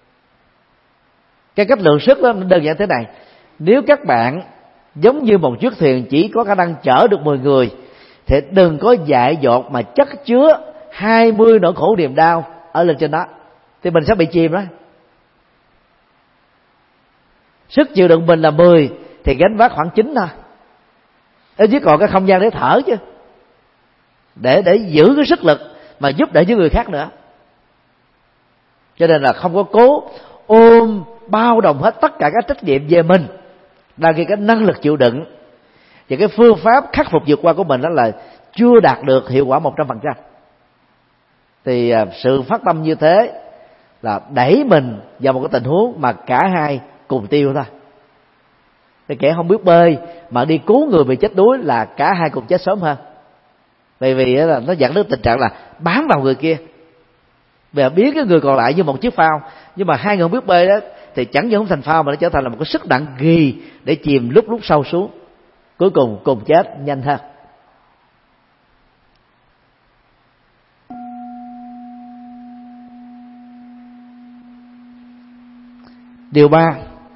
Cái cách lượng sức đó đơn giản thế này: nếu các bạn giống như một chiếc thuyền chỉ có khả năng chở được 10 người, thì đừng có dại dột mà chất chứa 20 nỗi khổ niềm đau ở lên trên đó, thì mình sẽ bị chìm đó. Sức chịu đựng mình là 10, thì gánh vác khoảng 9 thôi, ít nhất còn cái không gian để thở chứ, để giữ cái sức lực mà giúp đỡ những người khác nữa. Cho nên là không có cố ôm bao đồng hết tất cả các trách nhiệm về mình, đang khi cái năng lực chịu đựng và cái phương pháp khắc phục vượt qua của mình đó là chưa đạt được hiệu quả 100%. Thì sự phát tâm như thế là đẩy mình vào một cái tình huống mà cả hai cùng tiêu thôi. Cái kẻ không biết bơi mà đi cứu người bị chết đuối là cả hai cùng chết sớm hơn. Bởi vì là nó dẫn đến tình trạng là bám vào người kia và biến cái người còn lại như một chiếc phao. Nhưng mà hai người không biết bơi đó thì chẳng những không thành phao mà nó trở thành là một cái sức nặng ghì để chìm lúc sâu xuống, cuối cùng cùng chết nhanh hơn. Điều 3,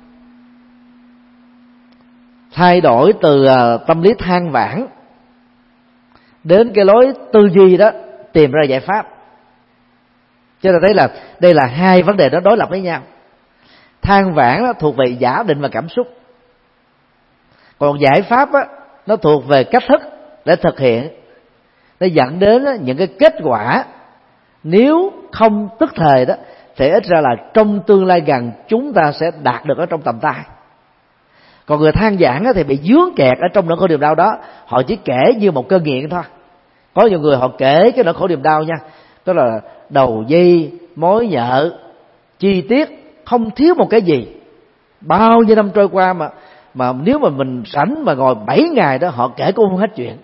thay đổi từ tâm lý than vãn đến cái lối tư duy đó, tìm ra giải pháp. Cho nên thấy là đây là hai vấn đề đó đối lập với nhau. Than vãn đó thuộc về giả định và cảm xúc, còn giải pháp đó, nó thuộc về cách thức để thực hiện, nó dẫn đến những cái kết quả nếu không tức thời đó thì ít ra là trong tương lai gần chúng ta sẽ đạt được ở trong tầm tay. Còn người than vãn thì bị vướng kẹt ở trong nỗi khổ niềm đau đó, họ chỉ kể như một cơn nghiện thôi. Có nhiều người họ kể cái nỗi khổ niềm đau nha, tức là đầu dây mối nhợ chi tiết không thiếu một cái gì. Bao nhiêu năm trôi qua mà nếu mà mình rảnh mà ngồi 7 ngày đó họ kể cũng không hết chuyện.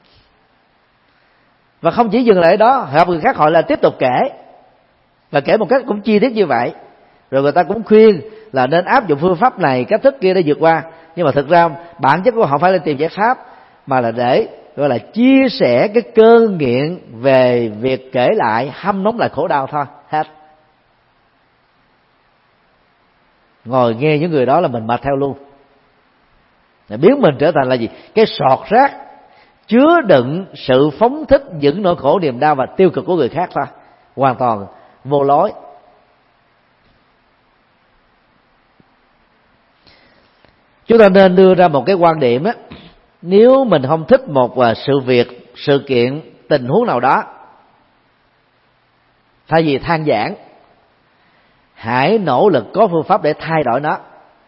Và không chỉ dừng lại ở đó, gặp người khác họ là tiếp tục kể, và kể một cách cũng chi tiết như vậy. Rồi người ta cũng khuyên là nên áp dụng phương pháp này cách thức kia để vượt qua. Nhưng mà thực ra bản chất của họ phải là tìm giải pháp, mà là để gọi là chia sẻ cái cơn nghiện về việc kể lại, hâm nóng lại khổ đau thôi, hết. Ngồi nghe những người đó là mình mệt theo luôn, để biến mình trở thành là gì? Cái sọt rác chứa đựng sự phóng thích những nỗi khổ niềm đau và tiêu cực của người khác thôi, hoàn toàn vô lối. Chúng ta nên đưa ra một cái quan điểm á, nếu mình không thích một sự việc, sự kiện, tình huống nào đó, thay vì than vãn, hãy nỗ lực có phương pháp để thay đổi nó.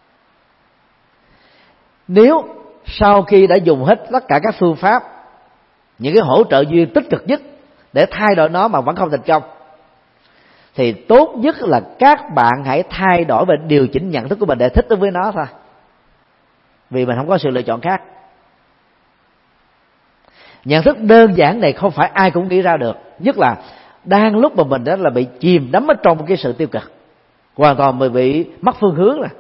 Nếu sau khi đã dùng hết tất cả các phương pháp, những cái hỗ trợ duyên tích cực nhất để thay đổi nó mà vẫn không thành công, thì tốt nhất là các bạn hãy thay đổi và điều chỉnh nhận thức của mình để thích ứng với nó thôi, vì mình không có sự lựa chọn khác. Nhận thức đơn giản này không phải ai cũng nghĩ ra được, nhất là đang lúc mà mình đó là bị chìm đắm ở trong cái sự tiêu cực, hoàn toàn bị mất phương hướng rồi.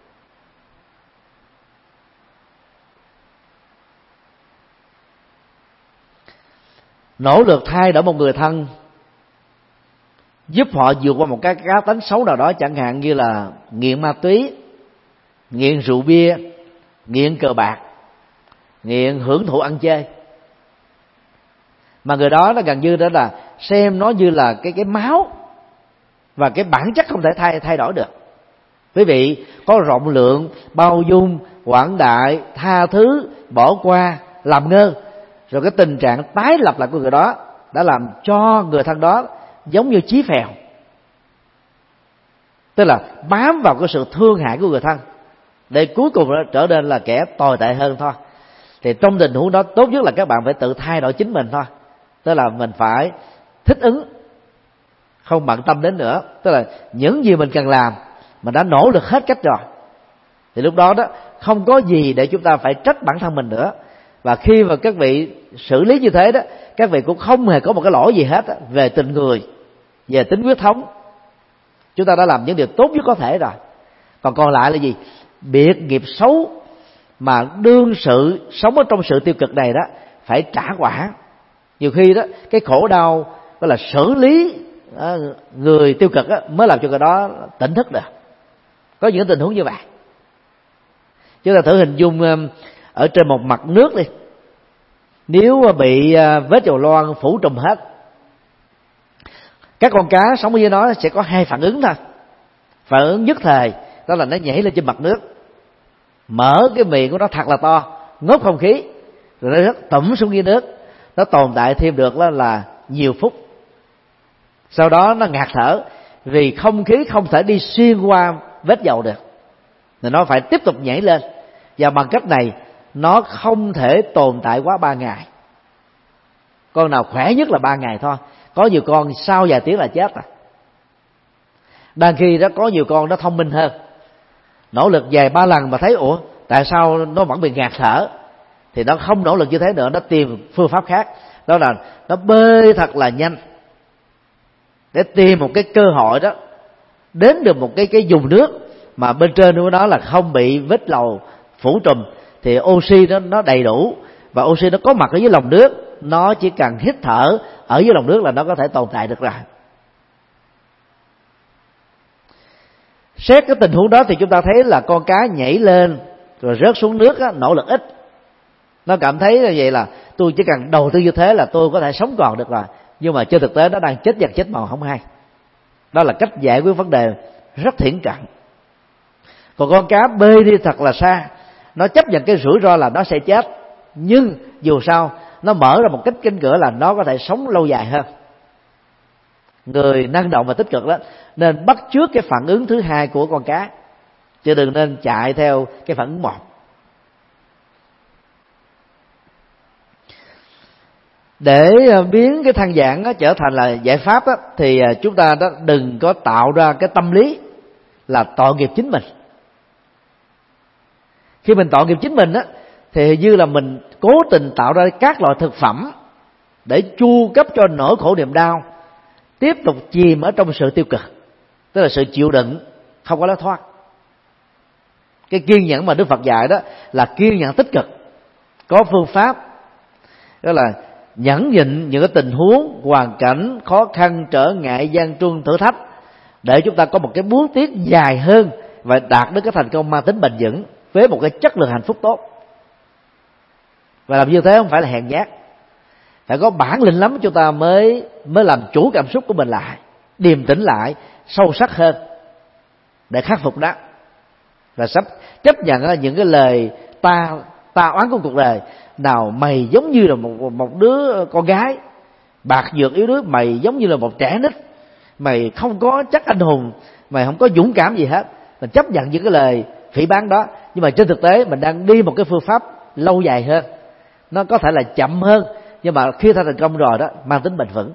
Nỗ lực thay đổi một người thân giúp họ vượt qua một cái cá tính xấu nào đó, chẳng hạn như là nghiện ma túy, nghiện rượu bia, nghiện cờ bạc, nghiện hưởng thụ ăn chơi, mà người đó nó gần như đó là xem nó như là cái máu và cái bản chất không thể thay đổi được. Quý vị có rộng lượng, bao dung, quảng đại, tha thứ, bỏ qua, làm ngơ, rồi cái tình trạng tái lập lại của người đó đã làm cho người thân đó giống như chí phèo, tức là bám vào cái sự thương hại của người thân để cuối cùng nó trở nên là kẻ tồi tệ hơn thôi. Thì trong tình huống đó tốt nhất là các bạn phải tự thay đổi chính mình thôi, tức là mình phải thích ứng, không bận tâm đến nữa. Tức là những gì mình cần làm mình đã nỗ lực hết cách rồi, thì lúc đó không có gì để chúng ta phải trách bản thân mình nữa. Và khi mà các vị xử lý như thế đó, các vị cũng không hề có một cái lỗi gì hết về tình người, về tính huyết thống. Chúng ta đã làm những điều tốt nhất có thể rồi. Còn lại là gì? Biệt nghiệp xấu mà đương sự sống ở trong sự tiêu cực này đó phải trả quả. Nhiều khi đó cái khổ đau gọi là xử lý người tiêu cực mới làm cho người đó tỉnh thức được. Có những tình huống như vậy. Chúng ta thử hình dung ở trên một mặt nước đi, nếu bị vết dầu loang phủ trùm hết, các con cá sống ở dưới nó sẽ có hai phản ứng thôi. Phản ứng nhất thời đó là nó nhảy lên trên mặt nước, mở cái miệng của nó thật là to, ngốt không khí, rồi nó rớt tẩm xuống dưới nước. Nó tồn tại thêm được là nhiều phút, sau đó nó ngạt thở, vì không khí không thể đi xuyên qua vết dầu được, thì nó phải tiếp tục nhảy lên. Và bằng cách này nó không thể tồn tại quá 3 ngày. Con nào khỏe nhất là 3 ngày thôi, có nhiều con sau vài tiếng là chết rồi. Đang khi đó có nhiều con nó thông minh hơn, nỗ lực vài 3 lần mà thấy ủa tại sao nó vẫn bị ngạt thở, thì nó không nỗ lực như thế nữa, nó tìm phương pháp khác. Đó là nó bơi thật là nhanh để tìm một cái cơ hội đó đến được một cái vùng nước mà bên trên của nó là không bị vết dầu phủ trùm, thì oxy nó đầy đủ, và oxy nó có mặt ở dưới lòng nước, nó chỉ cần hít thở ở dưới lòng nước là nó có thể tồn tại được rồi. Xét cái tình huống đó thì chúng ta thấy là con cá nhảy lên rồi rớt xuống nước á, nỗ lực ít, nó cảm thấy là vậy là tôi chỉ cần đầu tư như thế là tôi có thể sống còn được rồi, nhưng mà trên thực tế nó đang chết giặc chết mòn không hay. Đó là cách giải quyết vấn đề rất thiển cận. Còn con cá bơi đi thật là xa, nó chấp nhận cái rủi ro là nó sẽ chết, nhưng dù sao nó mở ra một cánh cửa là nó có thể sống lâu dài hơn. Người năng động và tích cực đó nên bắt chước cái phản ứng thứ hai của con cá, chứ đừng nên chạy theo cái phản ứng một. Để biến cái than giảng trở thành là giải pháp đó, thì chúng ta đó đừng có tạo ra cái tâm lý là tội nghiệp chính mình. Khi mình tội nghiệp chính mình á, thì như là mình cố tình tạo ra các loại thực phẩm để chu cấp cho nỗi khổ niềm đau, tiếp tục chìm ở trong sự tiêu cực, tức là sự chịu đựng không có lối thoát. Cái kiên nhẫn mà Đức Phật dạy đó là kiên nhẫn tích cực, có phương pháp, đó là nhẫn nhịn những cái tình huống, hoàn cảnh khó khăn, trở ngại, gian truân, thử thách, để chúng ta có một cái bước tiến dài hơn và đạt đến cái thành công mang tính bền vững với một cái chất lượng hạnh phúc tốt. Và làm như thế không phải là hèn nhát, phải có bản lĩnh lắm chúng ta mới làm chủ cảm xúc của mình lại, điềm tĩnh lại, sâu sắc hơn để khắc phục đó, và sắp chấp nhận những cái lời ta oán của cuộc đời. Nào mày giống như là một đứa con gái bạc nhược yếu đuối, mày giống như là một trẻ nít, mày không có chất anh hùng, mày không có dũng cảm gì hết. Mình chấp nhận những cái lời phỉ báng đó, nhưng mà trên thực tế mình đang đi một cái phương pháp lâu dài hơn, nó có thể là chậm hơn, nhưng mà khi ta thành công rồi đó mang tính bền vững.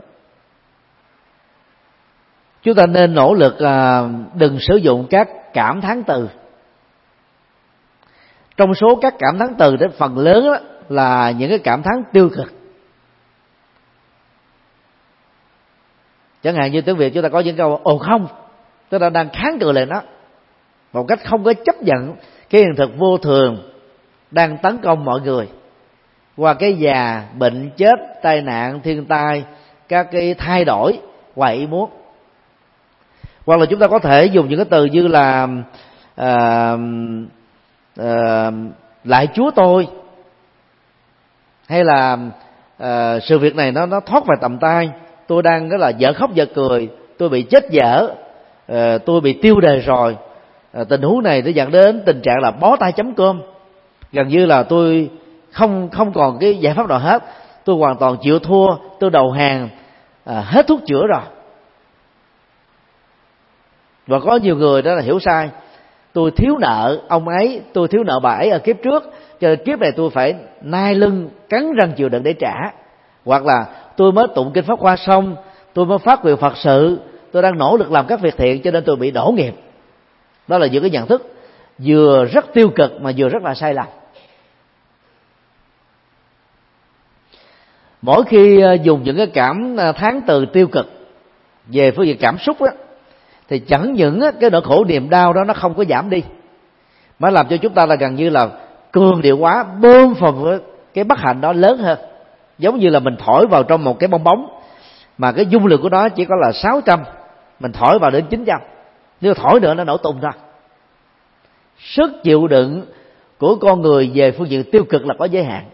Chúng ta nên nỗ lực đừng sử dụng các cảm thán từ. Trong số các cảm thán từ đến phần lớn đó là những cái cảm thán tiêu cực. Chẳng hạn như tiếng Việt chúng ta có những câu ồ không, tức là đang kháng cự lại nó một cách không có chấp nhận cái hiện thực vô thường đang tấn công mọi người qua cái già, bệnh, chết, tai nạn, thiên tai, các cái thay đổi ngoài ý muốn. Hoặc là chúng ta có thể dùng những cái từ như là lại Chúa tôi, hay là sự việc này nó thoát ngoài tầm tay, tôi đang rất là dở khóc dở cười, tôi bị chết dở, tôi bị tiêu đề rồi, tình huống này nó dẫn đến tình trạng là bó tay chấm cơm, gần như là tôi không còn cái giải pháp nào hết, tôi hoàn toàn chịu thua, tôi đầu hàng, hết thuốc chữa rồi. Và có nhiều người đó là hiểu sai, tôi thiếu nợ ông ấy, tôi thiếu nợ bà ấy ở kiếp trước, cho nên kiếp này tôi phải nai lưng cắn răng chịu đựng để trả. Hoặc là tôi mới tụng kinh Pháp Hoa xong, tôi mới phát nguyện Phật sự, tôi đang nỗ lực làm các việc thiện cho nên tôi bị đổ nghiệp. Đó là những cái nhận thức vừa rất tiêu cực mà vừa rất là sai lầm. Mỗi khi dùng những cái cảm thán từ tiêu cực về phương diện cảm xúc á, thì chẳng những cái nỗi khổ niềm đau đó nó không có giảm đi, mà làm cho chúng ta là gần như là cường điệu quá, bơm phần cái bất hạnh đó lớn hơn. Giống như là mình thổi vào trong một cái bong bóng mà cái dung lượng của nó chỉ có là 600, mình thổi vào đến 900, nếu thổi nữa nó nổ tung ra. Sức chịu đựng của con người về phương diện tiêu cực là có giới hạn.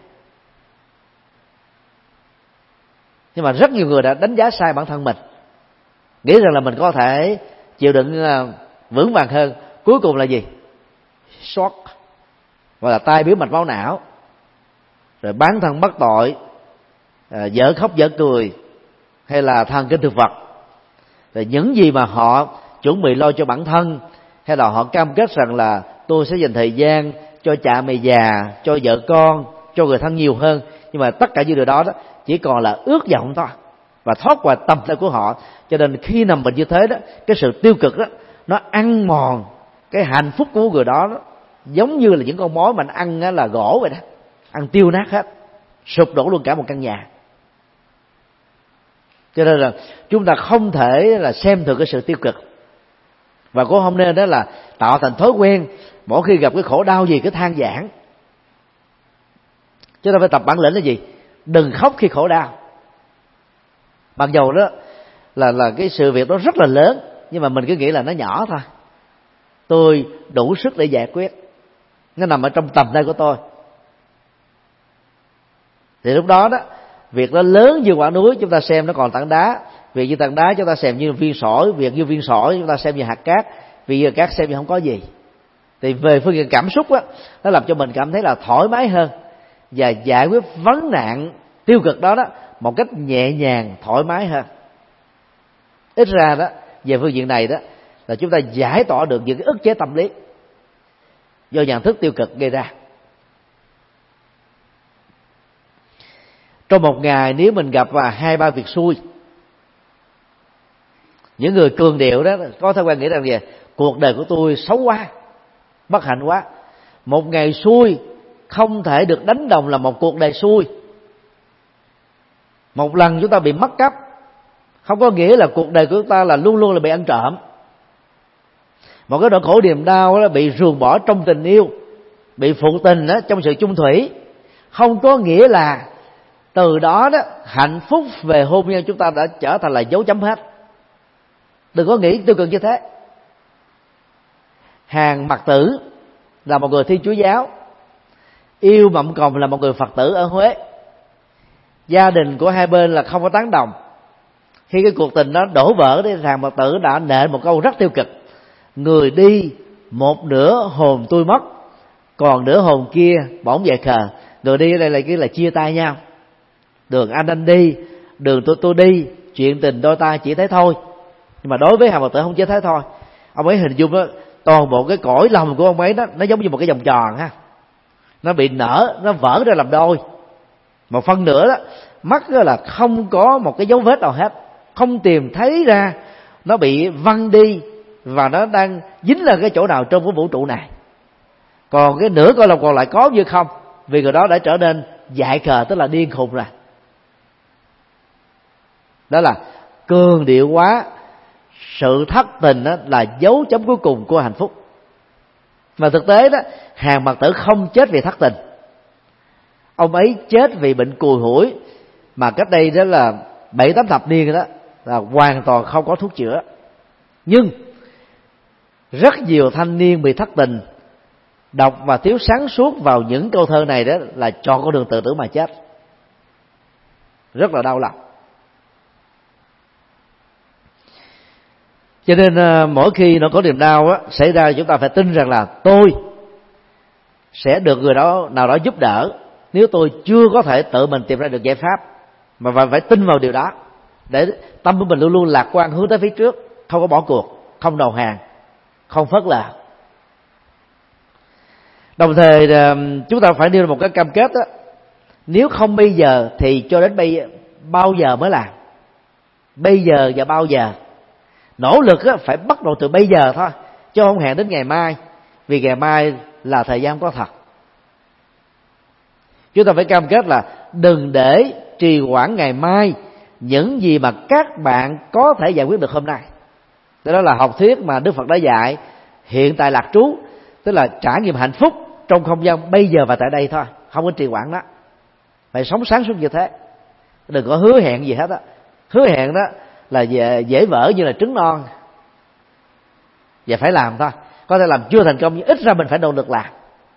Nhưng mà rất nhiều người đã đánh giá sai bản thân mình, nghĩ rằng là mình có thể chịu đựng vững vàng hơn. Cuối cùng là gì? Sót. gọi là tai biến mạch máu não, rồi bán thân bắt tội, dở khóc dở cười, hay là thần kinh thực vật. Rồi những gì mà họ chuẩn bị lo cho bản thân, hay là họ cam kết rằng là tôi sẽ dành thời gian cho cha mẹ già, cho vợ con, cho người thân nhiều hơn, nhưng mà tất cả những điều đó chỉ còn là ước vọng thôi và thoát ngoài tâm thức của họ. Cho nên khi nằm bệnh như thế đó, cái sự tiêu cực đó nó ăn mòn cái hạnh phúc của người đó, giống như là những con mối mà ăn là gỗ vậy đó, ăn tiêu nát hết, sụp đổ luôn cả một căn nhà. Cho nên là chúng ta không thể là xem thường cái sự tiêu cực, và cũng không nên đó là tạo thành thói quen mỗi khi gặp cái khổ đau gì cứ than vãn. Chúng ta phải tập bản lĩnh là gì? Đừng khóc khi khổ đau. Mặc dầu đó là cái sự việc đó rất là lớn, nhưng mà mình cứ nghĩ là nó nhỏ thôi, tôi đủ sức để giải quyết, nó nằm ở trong tầm tay của tôi. Thì lúc đó việc nó lớn như quả núi chúng ta xem nó còn tảng đá, việc như tảng đá chúng ta xem như viên sỏi, việc như viên sỏi chúng ta xem như hạt cát, việc như cát xem như không có gì. Thì về phương diện cảm xúc nó làm cho mình cảm thấy là thoải mái hơn và giải quyết vấn nạn tiêu cực đó một cách nhẹ nhàng, thoải mái hơn. Ít ra về phương diện này là chúng ta giải tỏa được những cái ức chế tâm lý do nhận thức tiêu cực gây ra. Trong một ngày nếu mình gặp 2-3 việc xui, những người cường điệu đó có thói quen nghĩ rằng cuộc đời của tôi xấu quá, bất hạnh quá. Một ngày xui không thể được đánh đồng là một cuộc đời xui. Một lần chúng ta bị mất cắp không có nghĩa là cuộc đời của chúng ta là luôn luôn là bị ăn trộm. Một cái nỗi khổ niềm đau là bị ruồng bỏ trong tình yêu, bị phụ tình trong sự chung thủy, không có nghĩa là từ đó hạnh phúc về hôn nhân chúng ta đã trở thành là dấu chấm hết. Đừng có nghĩ tiêu cực như thế. Hàn Mặc Tử là một người Thiên Chúa giáo, Yêu Mộng Còng là một người Phật tử ở Huế. Gia đình của hai bên là không có tán đồng. Khi cái cuộc tình đó đổ vỡ thì Hàn Mặc Tử đã nện một câu rất tiêu cực: người đi một nửa hồn tôi mất, còn nửa hồn kia bỗng về khờ. Người đi ở đây là chia tay nhau. Đường anh đi, đường tôi đi, chuyện tình đôi ta chỉ thế thôi. Nhưng mà đối với Hàn Mặc Tử không chỉ thế thôi. Ông ấy hình dung toàn bộ cái cõi lòng của ông ấy nó giống như một cái vòng tròn ha, nó bị nở, nó vỡ ra làm đôi. Một phân nữa mắt là không có một cái dấu vết nào hết, không tìm thấy ra nó bị văng đi và nó đang dính lên cái chỗ nào trong cái vũ trụ này. Còn cái nửa coi lòng còn lại có như không, vì người đó đã trở nên dại khờ, tức là điên khùng rồi. Đó là cường điệu quá sự thất tình là dấu chấm cuối cùng của hạnh phúc. Mà thực tế Hàn Mặc Tử không chết vì thất tình. Ông ấy chết vì bệnh cùi hủi mà cách đây là 7-8 thập niên là hoàn toàn không có thuốc chữa. Nhưng rất nhiều thanh niên bị thất tình đọc và thiếu sáng suốt vào những câu thơ này là chọn con đường tự tử mà chết. Rất là đau lòng. Cho nên mỗi khi nó có niềm đau xảy ra, chúng ta phải tin rằng là tôi sẽ được người đó nào đó giúp đỡ nếu tôi chưa có thể tự mình tìm ra được giải pháp, mà phải tin vào điều đó để tâm của mình luôn luôn lạc quan hướng tới phía trước, không có bỏ cuộc, không đầu hàng, không phớt lờ. Đồng thời chúng ta phải đưa ra một cái cam kết nếu không bây giờ thì cho đến bao giờ mới làm. Bây giờ và bao giờ. Nỗ lực phải bắt đầu từ bây giờ thôi, chứ không hẹn đến ngày mai, vì ngày mai là thời gian có thật. Chúng ta phải cam kết là đừng để trì hoãn ngày mai những gì mà các bạn có thể giải quyết được hôm nay. Đó là học thuyết mà Đức Phật đã dạy, hiện tại lạc trú, tức là trải nghiệm hạnh phúc trong không gian bây giờ và tại đây thôi, không có trì hoãn đó. Phải sống sáng suốt như thế, đừng có hứa hẹn gì hết á. Hứa hẹn đó là dễ vỡ như là trứng non, và phải làm thôi. Có thể làm chưa thành công nhưng ít ra mình phải nỗ lực làm.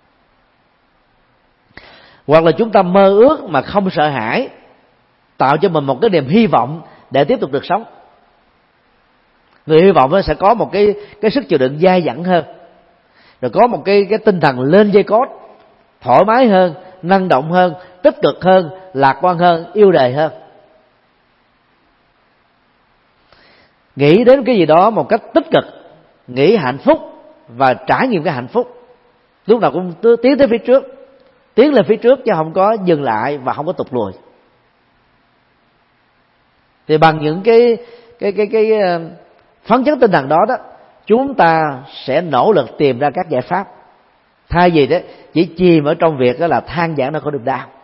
Hoặc là chúng ta mơ ước mà không sợ hãi, tạo cho mình một cái niềm hy vọng để tiếp tục được sống. Người hy vọng nó sẽ có một cái sức chịu đựng dai dẳng hơn, rồi có một cái tinh thần lên dây cót, thoải mái hơn, năng động hơn, tích cực hơn, lạc quan hơn, yêu đời hơn. Nghĩ đến cái gì đó một cách tích cực, nghĩ hạnh phúc và trải nghiệm cái hạnh phúc, lúc nào cũng tiến tới phía trước, tiến lên phía trước chứ không có dừng lại và không có tụt lùi. Thì bằng những cái phấn chấn tinh thần đó chúng ta sẽ nỗ lực tìm ra các giải pháp, thay vì đó chỉ chìm ở trong việc đó là than vãn nó có niềm đau.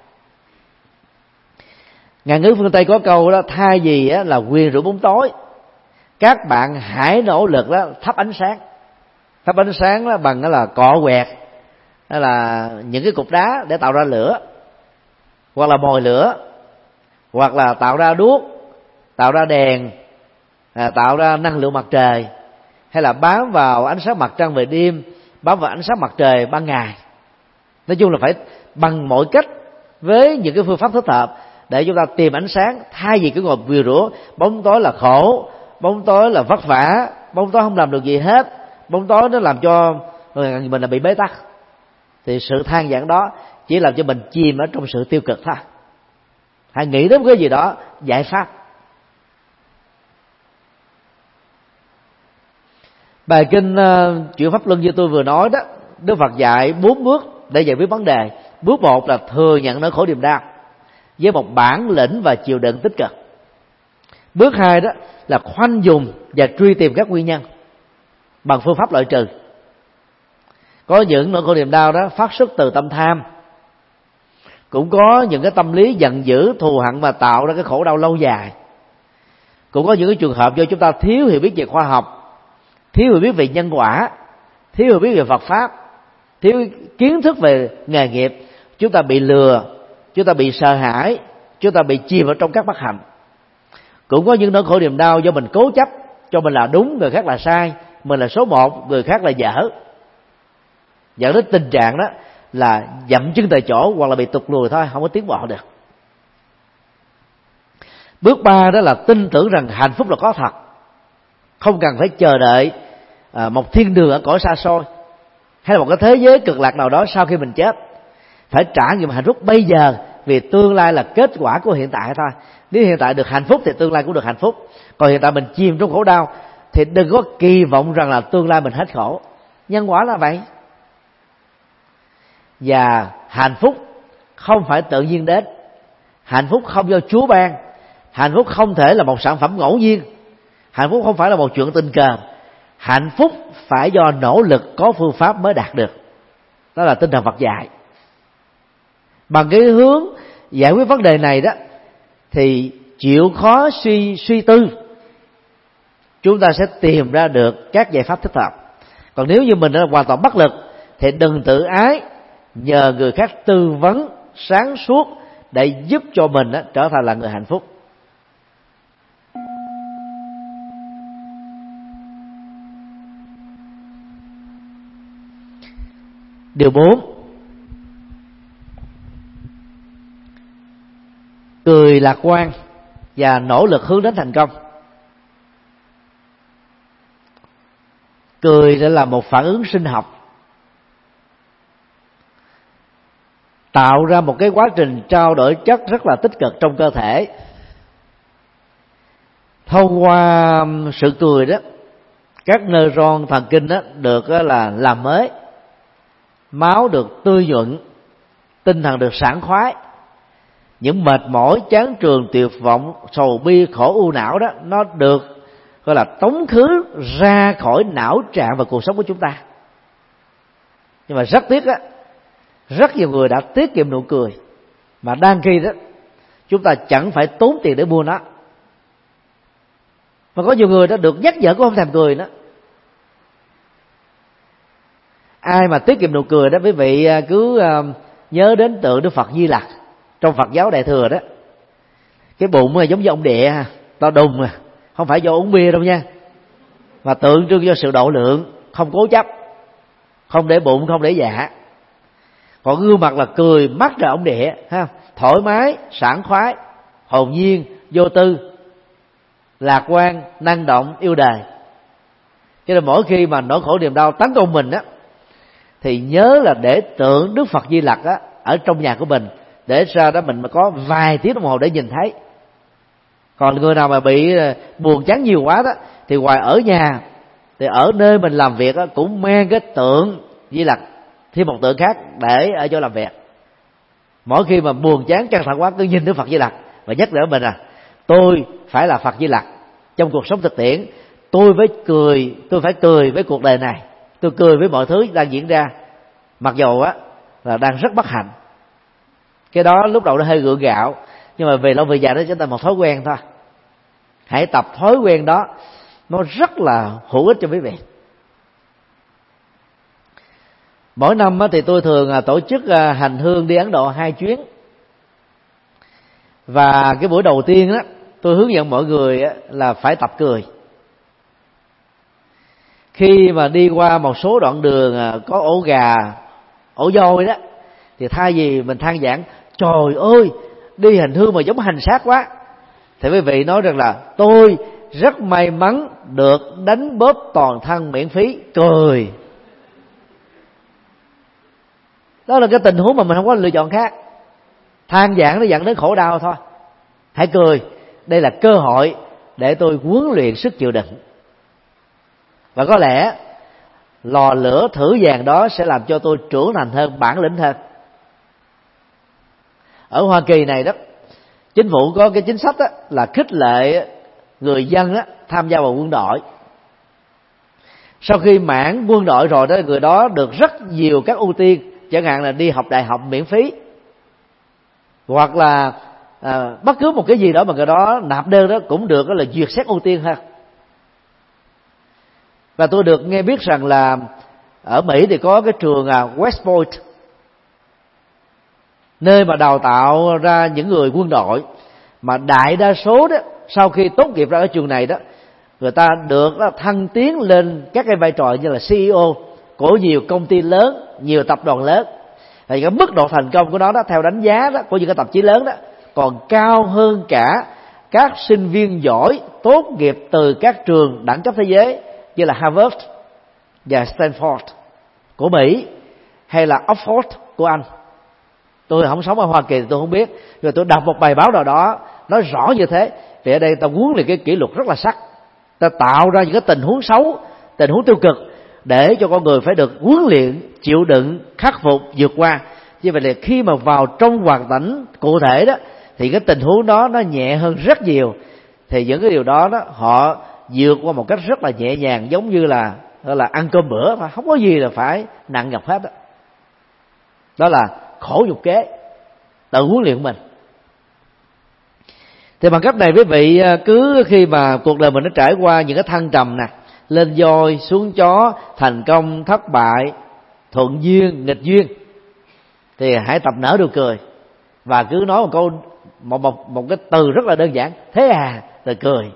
Ngạn ngữ phương Tây có câu đó, thay vì đó là quyền rủa bóng tối, các bạn hãy nỗ lực đó thắp ánh sáng. Thắp ánh sáng đó bằng đó là cọ quẹt, hay là những cái cục đá để tạo ra lửa, hoặc là mồi lửa, hoặc là tạo ra đuốc, tạo ra đèn, tạo ra năng lượng mặt trời, hay là bám vào ánh sáng mặt trăng về đêm, bám vào ánh sáng mặt trời ban ngày. Nói chung là phải bằng mọi cách với những cái phương pháp thích hợp để chúng ta tìm ánh sáng, thay vì cứ ngồi vừa rủa bóng tối là khổ, bóng tối là vất vả, bóng tối không làm được gì hết, bóng tối nó làm cho mình là bị bế tắc. Thì sự than vãn đó chỉ làm cho mình chìm ở trong sự tiêu cực thôi. Hãy nghĩ đến cái gì đó giải pháp. Bài kinh Chuyển Pháp Luân như tôi vừa nói đó, Đức Phật dạy 4 bước để giải quyết vấn đề. Bước 1 là thừa nhận nỗi khổ niềm đau với một bản lĩnh và chịu đựng tích cực. Bước 2 đó là khoanh vùng và truy tìm các nguyên nhân bằng phương pháp loại trừ. Có những nỗi khổ niềm đau đó phát xuất từ tâm tham, cũng có những cái tâm lý giận dữ thù hận mà tạo ra cái khổ đau lâu dài. Cũng có những cái trường hợp do chúng ta thiếu hiểu biết về khoa học, thiếu hiểu biết về nhân quả, thiếu hiểu biết về Phật pháp, thiếu kiến thức về nghề nghiệp, chúng ta bị lừa, chúng ta bị sợ hãi, chúng ta bị chìm vào trong các bất hạnh. Cũng có những nỗi khổ niềm đau do mình cố chấp cho mình là đúng, người khác là sai, mình là số 1, người khác là dở, dẫn đến tình trạng đó là dậm chân tại chỗ hoặc là bị tụt lùi thôi, không có tiến bộ được. Bước 3 đó là tin tưởng rằng hạnh phúc là có thật, không cần phải chờ đợi một thiên đường ở cõi xa xôi hay là một cái thế giới cực lạc nào đó sau khi mình chết. Phải trải nghiệm hạnh phúc bây giờ, vì tương lai là kết quả của hiện tại thôi. Nếu hiện tại được hạnh phúc thì tương lai cũng được hạnh phúc. Còn hiện tại mình chìm trong khổ đau thì đừng có kỳ vọng rằng là tương lai mình hết khổ. Nhân quả là vậy. Và hạnh phúc không phải tự nhiên đến, hạnh phúc không do Chúa ban, hạnh phúc không thể là một sản phẩm ngẫu nhiên, hạnh phúc không phải là một chuyện tình cờ. Hạnh phúc phải do nỗ lực có phương pháp mới đạt được. Đó là tinh thần Phật dạy. Bằng cái hướng giải quyết vấn đề này đó thì chịu khó suy tư, chúng ta sẽ tìm ra được các giải pháp thích hợp. Còn nếu như mình hoàn toàn bất lực thì đừng tự ái, nhờ người khác tư vấn sáng suốt để giúp cho mình trở thành là người hạnh phúc. Điều 4, cười lạc quan và nỗ lực hướng đến thành công. Cười là một phản ứng sinh học, tạo ra một cái quá trình trao đổi chất rất là tích cực trong cơ thể. Thông qua sự cười đó, các neuron thần kinh đó được là làm mới, máu được tươi nhuận, tinh thần được sảng khoái. Những mệt mỏi, chán chường, tuyệt vọng, sầu bi, khổ u não đó, nó được gọi là tống khứ ra khỏi não trạng và cuộc sống của chúng ta. Nhưng mà rất tiếc á, rất nhiều người đã tiết kiệm nụ cười, mà đang khi đó chúng ta chẳng phải tốn tiền để mua nó. Mà có nhiều người đã được nhắc nhở cũng không thèm cười nữa. Ai mà tiết kiệm nụ cười đó, quý vị cứ nhớ đến tượng Đức Phật Di Lặc trong Phật giáo Đại Thừa đó. Cái bụng giống như ông địa, to đùng, không phải do uống bia đâu nha, mà tượng trưng cho sự độ lượng, không cố chấp, không để bụng, không để dạ. Còn gương mặt là cười mắt ra ông địa, ha, thoải mái, sảng khoái, hồn nhiên, vô tư, lạc quan, năng động, yêu đời. Cho nên mỗi khi mà nỗi khổ niềm đau tấn công mình á, thì nhớ là để tượng Đức Phật Di Lặc á ở trong nhà của mình, để ra đó mình mà có vài tiếng đồng hồ để nhìn thấy. Còn người nào mà bị buồn chán nhiều quá đó thì ngoài ở nhà thì ở nơi mình làm việc đó, cũng mang cái tượng Di Lặc thêm một tượng khác để ở chỗ làm việc. Mỗi khi mà buồn chán căng thẳng quá cứ nhìn Đức Phật Di Lặc và nhắc nhở mình tôi phải là Phật Di Lặc trong cuộc sống thực tiễn. Tôi phải cười với cuộc đời này, tôi cười với mọi thứ đang diễn ra, mặc dù á là đang rất bất hạnh. Cái đó lúc đầu nó hơi gượng gạo, nhưng mà về lâu về dài nó trở thành một thói quen thôi. Hãy tập thói quen đó, nó rất là hữu ích cho quý vị. Mỗi năm thì tôi thường tổ chức hành hương đi Ấn Độ 2 chuyến. Và cái buổi đầu tiên đó, tôi hướng dẫn mọi người là phải tập cười. Khi mà đi qua một số đoạn đường có ổ gà, ổ voi đó, thì thay vì mình than vãn trời ơi đi hành hương mà giống hành xác quá, thì quý vị nói rằng là tôi rất may mắn được đánh bóp toàn thân miễn phí, cười. Đó là cái tình huống mà mình không có lựa chọn khác. Than vãn nó dẫn đến khổ đau thôi. Hãy cười, đây là cơ hội để tôi huấn luyện sức chịu đựng. Và có lẽ lò lửa thử vàng đó sẽ làm cho tôi trưởng thành hơn, bản lĩnh hơn. Ở Hoa Kỳ này đó, chính phủ có cái chính sách đó là khích lệ người dân đó tham gia vào quân đội. Sau khi mãn quân đội rồi đó, người đó được rất nhiều các ưu tiên, chẳng hạn là đi học đại học miễn phí, hoặc là bất cứ một cái gì đó mà người đó nạp đơn đó cũng được đó là duyệt xét ưu tiên hơn. Và tôi được nghe biết rằng là ở Mỹ thì có cái trường West Point, nơi mà đào tạo ra những người quân đội, mà đại đa số đó sau khi tốt nghiệp ra ở trường này đó, người ta được thăng tiến lên các cái vai trò như là CEO của nhiều công ty lớn, nhiều tập đoàn lớn. Thì cái mức độ thành công của nó đó, theo đánh giá đó của những cái tạp chí lớn đó, còn cao hơn cả các sinh viên giỏi tốt nghiệp từ các trường đẳng cấp thế giới như là Harvard và Stanford của Mỹ hay là Oxford của Anh. Tôi không sống ở Hoa Kỳ thì tôi không biết, nhưng tôi đọc một bài báo nào đó nói rõ như thế. Vì ở đây ta huấn luyện cái kỷ luật rất là sắc, ta tạo ra những cái tình huống xấu, tình huống tiêu cực để cho con người phải được huấn luyện, chịu đựng, khắc phục, vượt qua. Như vậy là khi mà vào trong hoàn cảnh cụ thể đó thì cái tình huống đó nó nhẹ hơn rất nhiều. Thì những cái điều đó họ vượt qua một cách rất là nhẹ nhàng, giống như là ăn cơm bữa mà không có gì là phải nặng nhọc hết đó. Đó là khổ nhục kế, tự huấn luyện mình. Thì bằng cách này quý vị cứ khi mà cuộc đời mình nó trải qua những cái thăng trầm nè, lên voi xuống chó, thành công thất bại, thuận duyên nghịch duyên, thì hãy tập nở nụ cười và cứ nói một câu một cái từ rất là đơn giản, thế à, rồi cười.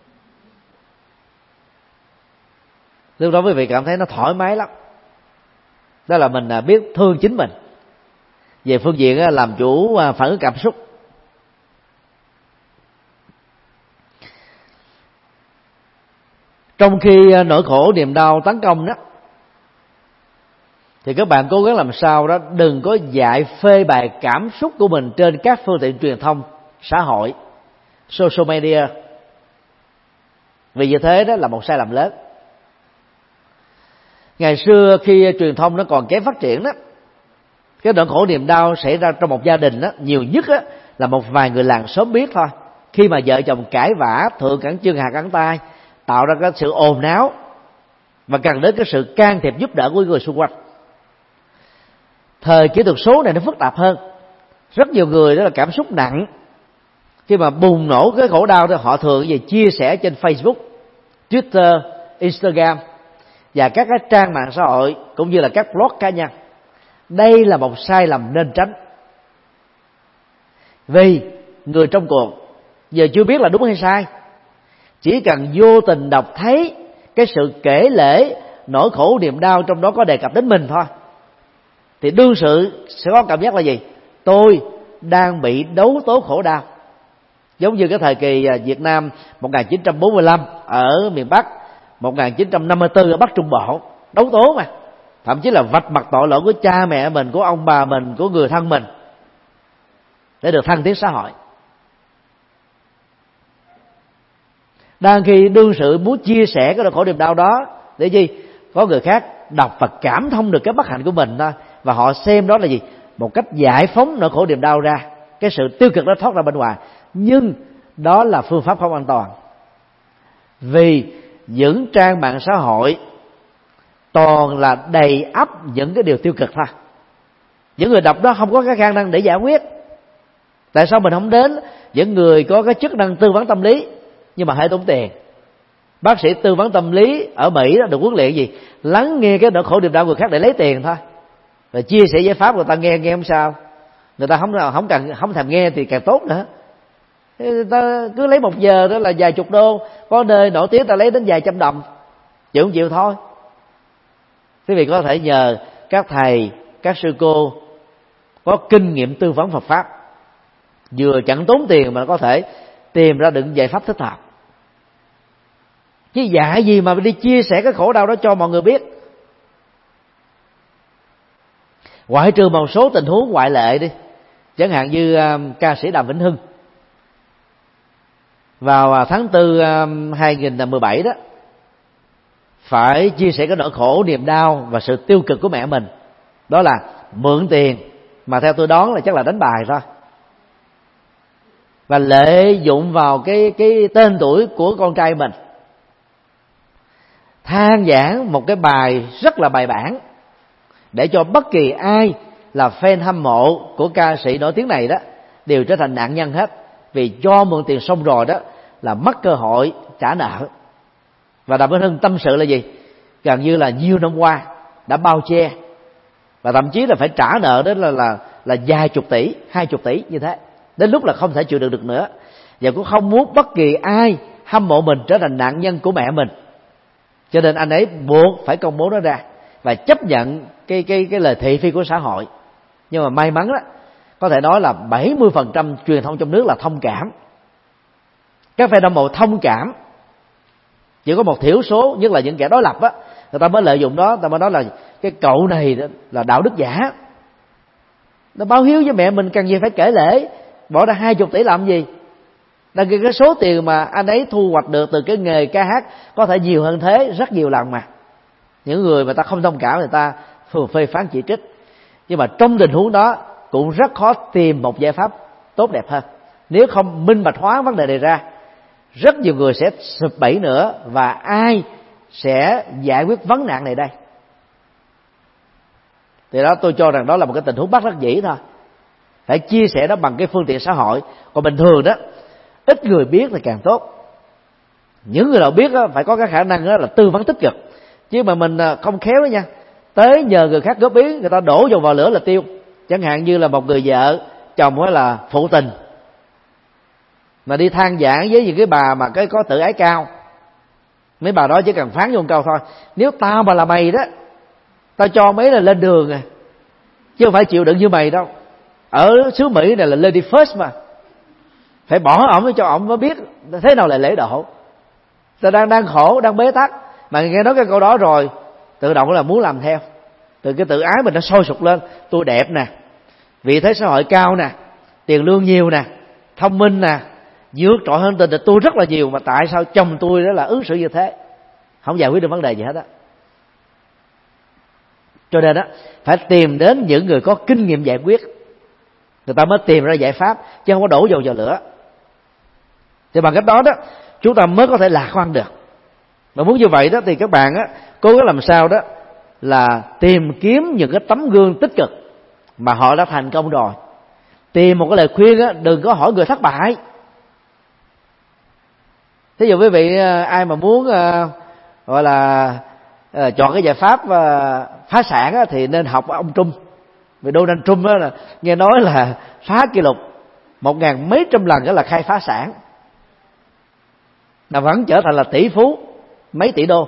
Lúc đó quý vị cảm thấy nó thoải mái lắm. Đó là mình biết thương chính mình về phương diện làm chủ phản ứng cảm xúc. Trong khi nỗi khổ niềm đau tấn công đó, thì các bạn cố gắng làm sao đó đừng có dạy phê bày cảm xúc của mình trên các phương tiện truyền thông xã hội, social media. Vì như thế đó là một sai lầm lớn. Ngày xưa khi truyền thông nó còn kém phát triển đó, cái nỗi khổ niềm đau xảy ra trong một gia đình đó, nhiều nhất đó, là một vài người làng xóm biết thôi. Khi mà vợ chồng cãi vã, thượng cẳng chân hạ cẳng tay, tạo ra cái sự ồn náo và cần đến cái sự can thiệp giúp đỡ của người xung quanh. Thời kỹ thuật số này nó phức tạp hơn. Rất nhiều người đó là cảm xúc nặng, khi mà bùng nổ cái khổ đau đó, họ thường về chia sẻ trên Facebook, Twitter, Instagram và các cái trang mạng xã hội cũng như là các blog cá nhân. Đây là một sai lầm nên tránh. Vì người trong cuộc giờ chưa biết là đúng hay sai, chỉ cần vô tình đọc thấy cái sự kể lể nỗi khổ niềm đau trong đó có đề cập đến mình thôi, thì đương sự sẽ có cảm giác là gì? Tôi đang bị đấu tố khổ đau. Giống như cái thời kỳ Việt Nam 1945 ở miền Bắc, 1954 ở Bắc Trung Bộ, đấu tố mà. thậm chí là vạch mặt tội lỗi của cha mẹ mình, của ông bà mình, của người thân mình, để được thăng tiến xã hội. Đang khi đương sự muốn chia sẻ cái nỗi khổ niềm đau đó, để gì? Có người khác đọc và cảm thông được cái bất hạnh của mình thôi, và họ xem đó là gì? Một cách giải phóng nỗi khổ niềm đau ra, cái sự tiêu cực đó thoát ra bên ngoài. Nhưng đó là phương pháp không an toàn, vì những trang mạng xã hội toàn là đầy ắp những cái điều tiêu cực thôi. Những người đọc đó không có cái khả năng để giải quyết. Tại sao mình không đến những người có cái chức năng tư vấn tâm lý nhưng mà hơi tốn tiền? Bác sĩ tư vấn tâm lý ở Mỹ đó được huấn luyện gì? Lắng nghe cái nỗi khổ niềm đau người khác để lấy tiền thôi, rồi chia sẻ giải pháp, người ta nghe không sao, người ta không thèm nghe thì càng tốt nữa. Người ta cứ lấy 1 giờ đó là vài chục đô, có nơi nổi tiếng ta lấy đến vài trăm đồng, chịu không chịu thôi. Quý vị có thể nhờ các thầy, các sư cô có kinh nghiệm tư vấn Phật pháp, vừa chẳng tốn tiền mà có thể tìm ra được giải pháp thích hợp. Chứ dạy gì mà đi chia sẻ cái khổ đau đó cho mọi người biết. Ngoại trừ một số tình huống ngoại lệ đi, chẳng hạn như ca sĩ Đàm Vĩnh Hưng vào tháng 4 2017 đó, phải chia sẻ cái nỗi khổ niềm đau và sự tiêu cực của mẹ mình. Đó là mượn tiền, mà theo tôi đoán là chắc là đánh bài thôi, và lợi dụng vào cái tên tuổi của con trai mình, than giảng một cái bài rất là bài bản, để cho bất kỳ ai là fan hâm mộ của ca sĩ nổi tiếng này đó đều trở thành nạn nhân hết. Vì cho mượn tiền xong rồi đó là mất cơ hội trả nợ. Và Đàm Vĩnh Hưng tâm sự là gì? Gần như là nhiều năm qua đã bao che, và thậm chí là phải trả nợ đến là vài chục tỷ, 20 tỷ như thế, đến lúc là không thể chịu đựng được nữa, và cũng không muốn bất kỳ ai hâm mộ mình trở thành nạn nhân của mẹ mình. Cho nên anh ấy buộc phải công bố nó ra và chấp nhận cái lời thị phi của xã hội. Nhưng mà may mắn đó, có thể nói là 70% truyền thông trong nước là thông cảm. Các fan hâm mộ thông cảm, chỉ có một thiểu số, nhất là những kẻ đối lập á, người ta mới lợi dụng đó, người ta mới nói là cái cậu này là đạo đức giả, nó báo hiếu với mẹ mình, cần gì phải kể lễ, bỏ ra 20 tỷ làm gì? Đằng kia cái số tiền mà anh ấy thu hoạch được từ cái nghề ca hát có thể nhiều hơn thế rất nhiều lần mà. Những người mà ta không thông cảm, người ta phê phán chỉ trích. Nhưng mà trong tình huống đó cũng rất khó tìm một giải pháp tốt đẹp hơn. Nếu không minh bạch hóa vấn đề này ra, rất nhiều người sẽ sụp bẫy nữa, và ai sẽ giải quyết vấn nạn này đây? Thì đó, tôi cho rằng đó là một cái tình huống bất đắc dĩ thôi. Phải chia sẻ đó bằng cái phương tiện xã hội. Còn bình thường đó, ít người biết thì càng tốt. Những người nào biết đó, phải có cái khả năng đó là tư vấn tích cực. Chứ mà mình không khéo đó nha, tới nhờ người khác góp ý, người ta đổ dầu vào lửa là tiêu. Chẳng hạn như là một người vợ, chồng hay là phụ tình, mà đi than giảng với những cái bà mà có tự ái cao. Mấy bà đó chỉ cần phán vô một câu thôi: nếu tao mà là mày đó, tao cho mấy là lên đường à, chứ không phải chịu đựng như mày đâu. Ở xứ Mỹ này là lady first mà, phải bỏ ổng cho ổng mới biết thế nào là lễ độ. Ta đang khổ, đang bế tắc, mà nghe nói cái câu đó rồi, tự động là muốn làm theo. Từ cái tự ái mình nó sôi sục lên: tôi đẹp nè, vị thế xã hội cao nè, tiền lương nhiều nè, thông minh nè, vượt trội hơn tình địch tôi rất là nhiều, mà tại sao chồng tôi đó là ứng xử như thế? Không giải quyết được vấn đề gì hết á. Cho nên đó, phải tìm đến những người có kinh nghiệm giải quyết, người ta mới tìm ra giải pháp, chứ không có đổ dầu vào lửa. Thì bằng cách đó đó, chúng ta mới có thể lạc quan được. Mà muốn như vậy đó thì các bạn á, cố gắng làm sao đó là tìm kiếm những cái tấm gương tích cực mà họ đã thành công rồi. Tìm một cái lời khuyên á, đừng có hỏi người thất bại. Thí dụ quý vị ai mà muốn gọi là chọn cái giải pháp phá sản á, thì nên học ông Trump. Vì Donald Trump á, là nghe nói là phá kỷ lục 1.000 mấy trăm lần đó là khai phá sản, là vẫn trở thành là tỷ phú mấy tỷ đô.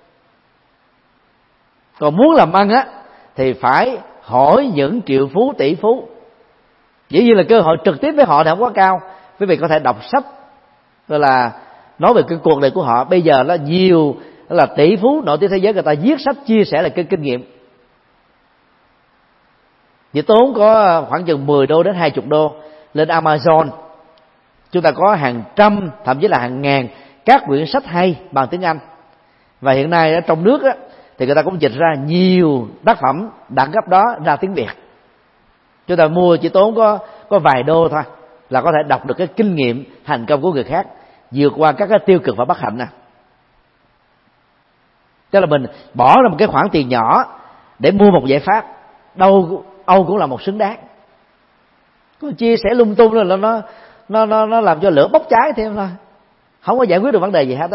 Còn muốn làm ăn á thì phải hỏi những triệu phú, tỷ phú. Dĩ nhiên là cơ hội trực tiếp với họ thì không quá cao. Quý vị có thể đọc sách rồi là nói về cái cuộc đời của họ. Bây giờ là nhiều là tỷ phú nổi tiếng thế giới, người ta viết sách chia sẻ lại cái kinh nghiệm Chỉ tốn có khoảng chừng 10 đô đến 20 đô lên Amazon, chúng ta có hàng trăm, thậm chí là hàng ngàn các quyển sách hay bằng tiếng Anh. Và hiện nay ở trong nước á, thì người ta cũng dịch ra nhiều tác phẩm đẳng cấp đó ra tiếng Việt. Chúng ta mua chỉ tốn có vài đô thôi là có thể đọc được cái kinh nghiệm thành công của người khác, vượt qua các cái tiêu cực và bất hạnh nè. Tức là mình bỏ ra một cái khoản tiền nhỏ để mua một giải pháp, đâu cũng là một xứng đáng. Còn chia sẻ lung tung là nó làm cho lửa bốc cháy thêm thôi, không có giải quyết được vấn đề gì hết á.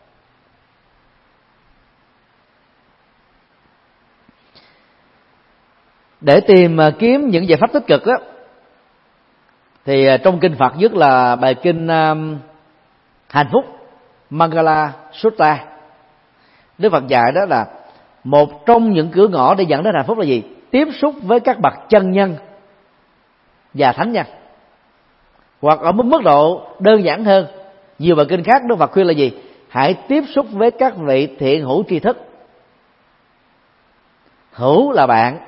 Để tìm kiếm những giải pháp tích cực á, thì trong kinh Phật nhất là bài kinh hạnh phúc Mangala Sutta, Đức Phật dạy đó là một trong những cửa ngõ để dẫn đến hạnh phúc là gì? Tiếp xúc với các bậc chân nhân và thánh nhân. Hoặc ở mức độ đơn giản hơn, nhiều bài kinh khác Đức Phật khuyên là gì? Hãy tiếp xúc với các vị thiện hữu tri thức. Hữu là bạn,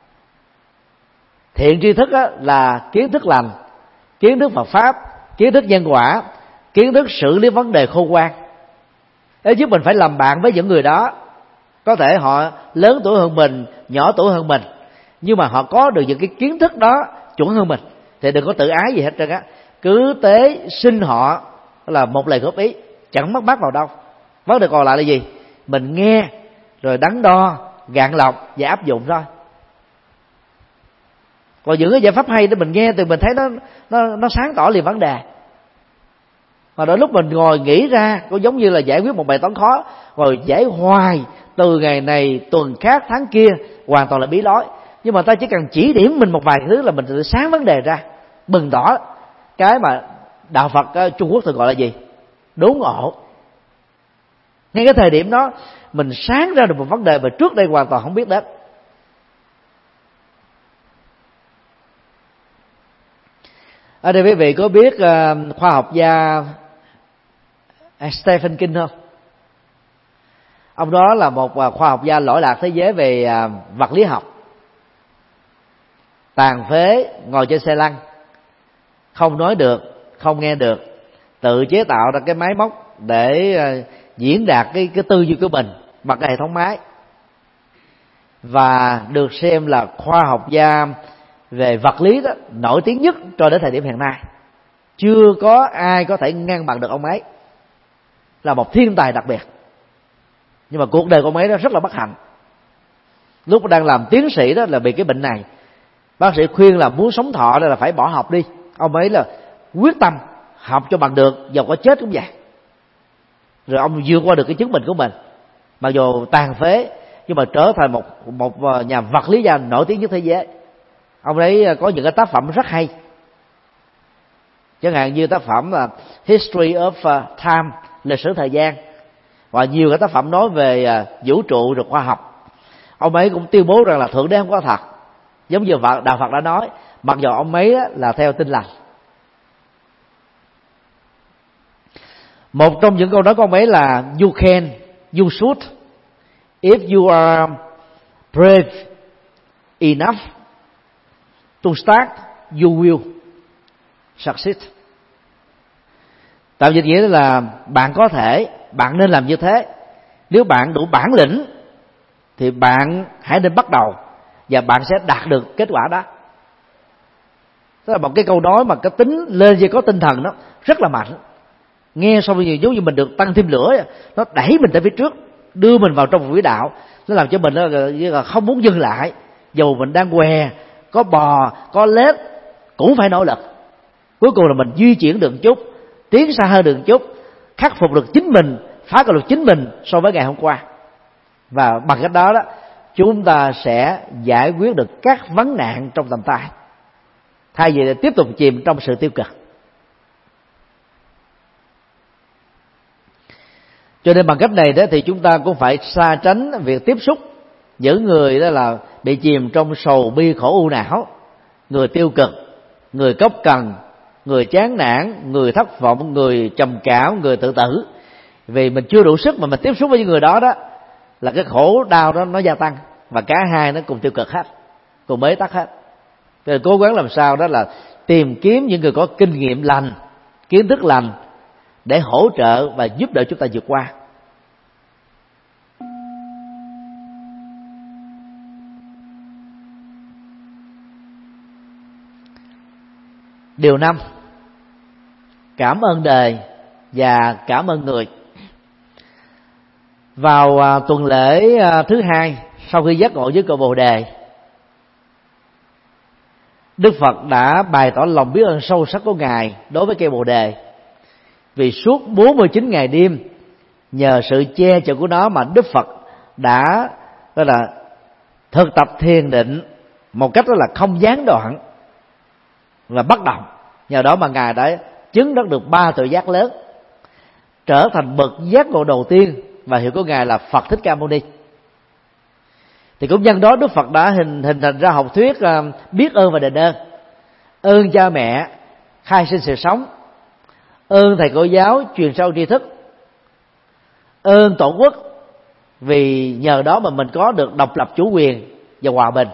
thiện tri thức là kiến thức lành, kiến thức Phật pháp, kiến thức nhân quả, kiến thức xử lý vấn đề khôn ngoan. Để giúp mình phải làm bạn với những người đó. Có thể họ lớn tuổi hơn mình, nhỏ tuổi hơn mình, nhưng mà họ có được những cái kiến thức đó chuẩn hơn mình, thì đừng có tự ái gì hết trơn á. Cứ tế xin họ là một lời góp ý, chẳng mất mát vào đâu. Vấn đề còn lại là gì? Mình nghe rồi đắn đo, gạn lọc và áp dụng thôi. Còn những cái giải pháp hay để mình nghe thì mình thấy nó sáng tỏ liền vấn đề. Mà đôi lúc mình ngồi nghĩ ra cũng giống như là giải quyết một bài toán khó, rồi giải hoài từ ngày này tuần khác tháng kia, hoàn toàn là bí lối. Nhưng mà ta chỉ cần chỉ điểm mình một vài thứ là mình sẽ sáng vấn đề ra, bừng tỏ cái mà đạo Phật Trung Quốc thường gọi là gì? Đốn ngộ. Ngay cái thời điểm đó mình sáng ra được một vấn đề mà trước đây hoàn toàn không biết đến. Ở đây quý vị có biết khoa học gia Stephen King không? Ông đó là một khoa học gia lỗi lạc thế giới về vật lý học. Tàn phế, ngồi trên xe lăn, không nói được, không nghe được, tự chế tạo ra cái máy móc để diễn đạt cái tư duy của mình bằng cái hệ thống máy, và được xem là khoa học gia về vật lý đó nổi tiếng nhất cho đến thời điểm hiện nay. Chưa có ai có thể ngăn bằng được ông ấy, là một thiên tài đặc biệt. Nhưng mà cuộc đời của ông ấy đó rất là bất hạnh. Lúc đang làm tiến sĩ đó là bị cái bệnh này. Bác sĩ khuyên là muốn sống thọ là phải bỏ học đi. Ông ấy là quyết tâm học cho bằng được, dầu có chết cũng vậy. Rồi ông vượt qua được cái chứng bệnh của mình, mặc dù tàn phế nhưng mà trở thành một nhà vật lý gia nổi tiếng nhất thế giới. Ông ấy có những cái tác phẩm rất hay, chẳng hạn như tác phẩm là History of Time, lịch sử thời gian, và nhiều cái tác phẩm nói về vũ trụ rồi khoa học. Ông ấy cũng tuyên bố rằng là thượng đế không có thật, giống như đạo Phật đã nói, mặc dù ông ấy là theo Tin Lành. Một trong những câu nói của ông ấy là "You can, you should, if you are brave enough to start, you will succeed." Tạm dịch nghĩa là bạn có thể, bạn nên làm như thế. Nếu bạn đủ bản lĩnh thì bạn hãy nên bắt đầu, và bạn sẽ đạt được kết quả đó. Đó là một cái câu nói mà cái tính lên dây có tinh thần đó rất là mạnh. Nghe xong rồi giống như mình được tăng thêm lửa, nó đẩy mình tới phía trước, đưa mình vào trong một quỹ đạo. Nó làm cho mình là không muốn dừng lại, dù mình đang què, có bò, có lết, cũng phải nỗ lực. Cuối cùng là mình di chuyển được chút, tiến xa hơn được chút, khắc phục được chính mình, phá được chính mình so với ngày hôm qua. Và bằng cách đó chúng ta sẽ giải quyết được các vấn nạn trong tầm tay, thay vì tiếp tục chìm trong sự tiêu cực. Cho nên bằng cách này đó thì chúng ta cũng phải xa tránh việc tiếp xúc những người đó là bị chìm trong sầu bi khổ u não, người tiêu cực, người cốc cần, người chán nản, người thất vọng, người trầm cảm, người tự tử. Vì mình chưa đủ sức mà mình tiếp xúc với những người đó là cái khổ đau đó nó gia tăng, và cả hai nó cùng tiêu cực hết, cùng bế tắc hết. Rồi cố gắng làm sao đó là tìm kiếm những người có kinh nghiệm lành, kiến thức lành để hỗ trợ và giúp đỡ chúng ta vượt qua. Điều 5, cảm ơn đời và cảm ơn người. Vào tuần lễ thứ 2 sau khi giác ngộ với cội Bồ Đề, Đức Phật đã bày tỏ lòng biết ơn sâu sắc của Ngài đối với cây Bồ Đề, vì suốt 49 ngày đêm nhờ sự che chở của nó mà Đức Phật đã gọi là thực tập thiền định một cách đó là không gián đoạn và bất động. Nhờ đó mà Ngài đã chứng đắc được 3 tự giác lớn, trở thành bậc giác ngộ đầu tiên, và hiệu của Ngài là Phật Thích Ca Mâu Ni. Thì cũng nhân đó Đức Phật đã hình thành ra học thuyết biết ơn và đền ơn. Ơn cha mẹ khai sinh sự sống, ơn thầy cô giáo truyền sâu tri thức, ơn tổ quốc vì nhờ đó mà mình có được độc lập chủ quyền và hòa bình,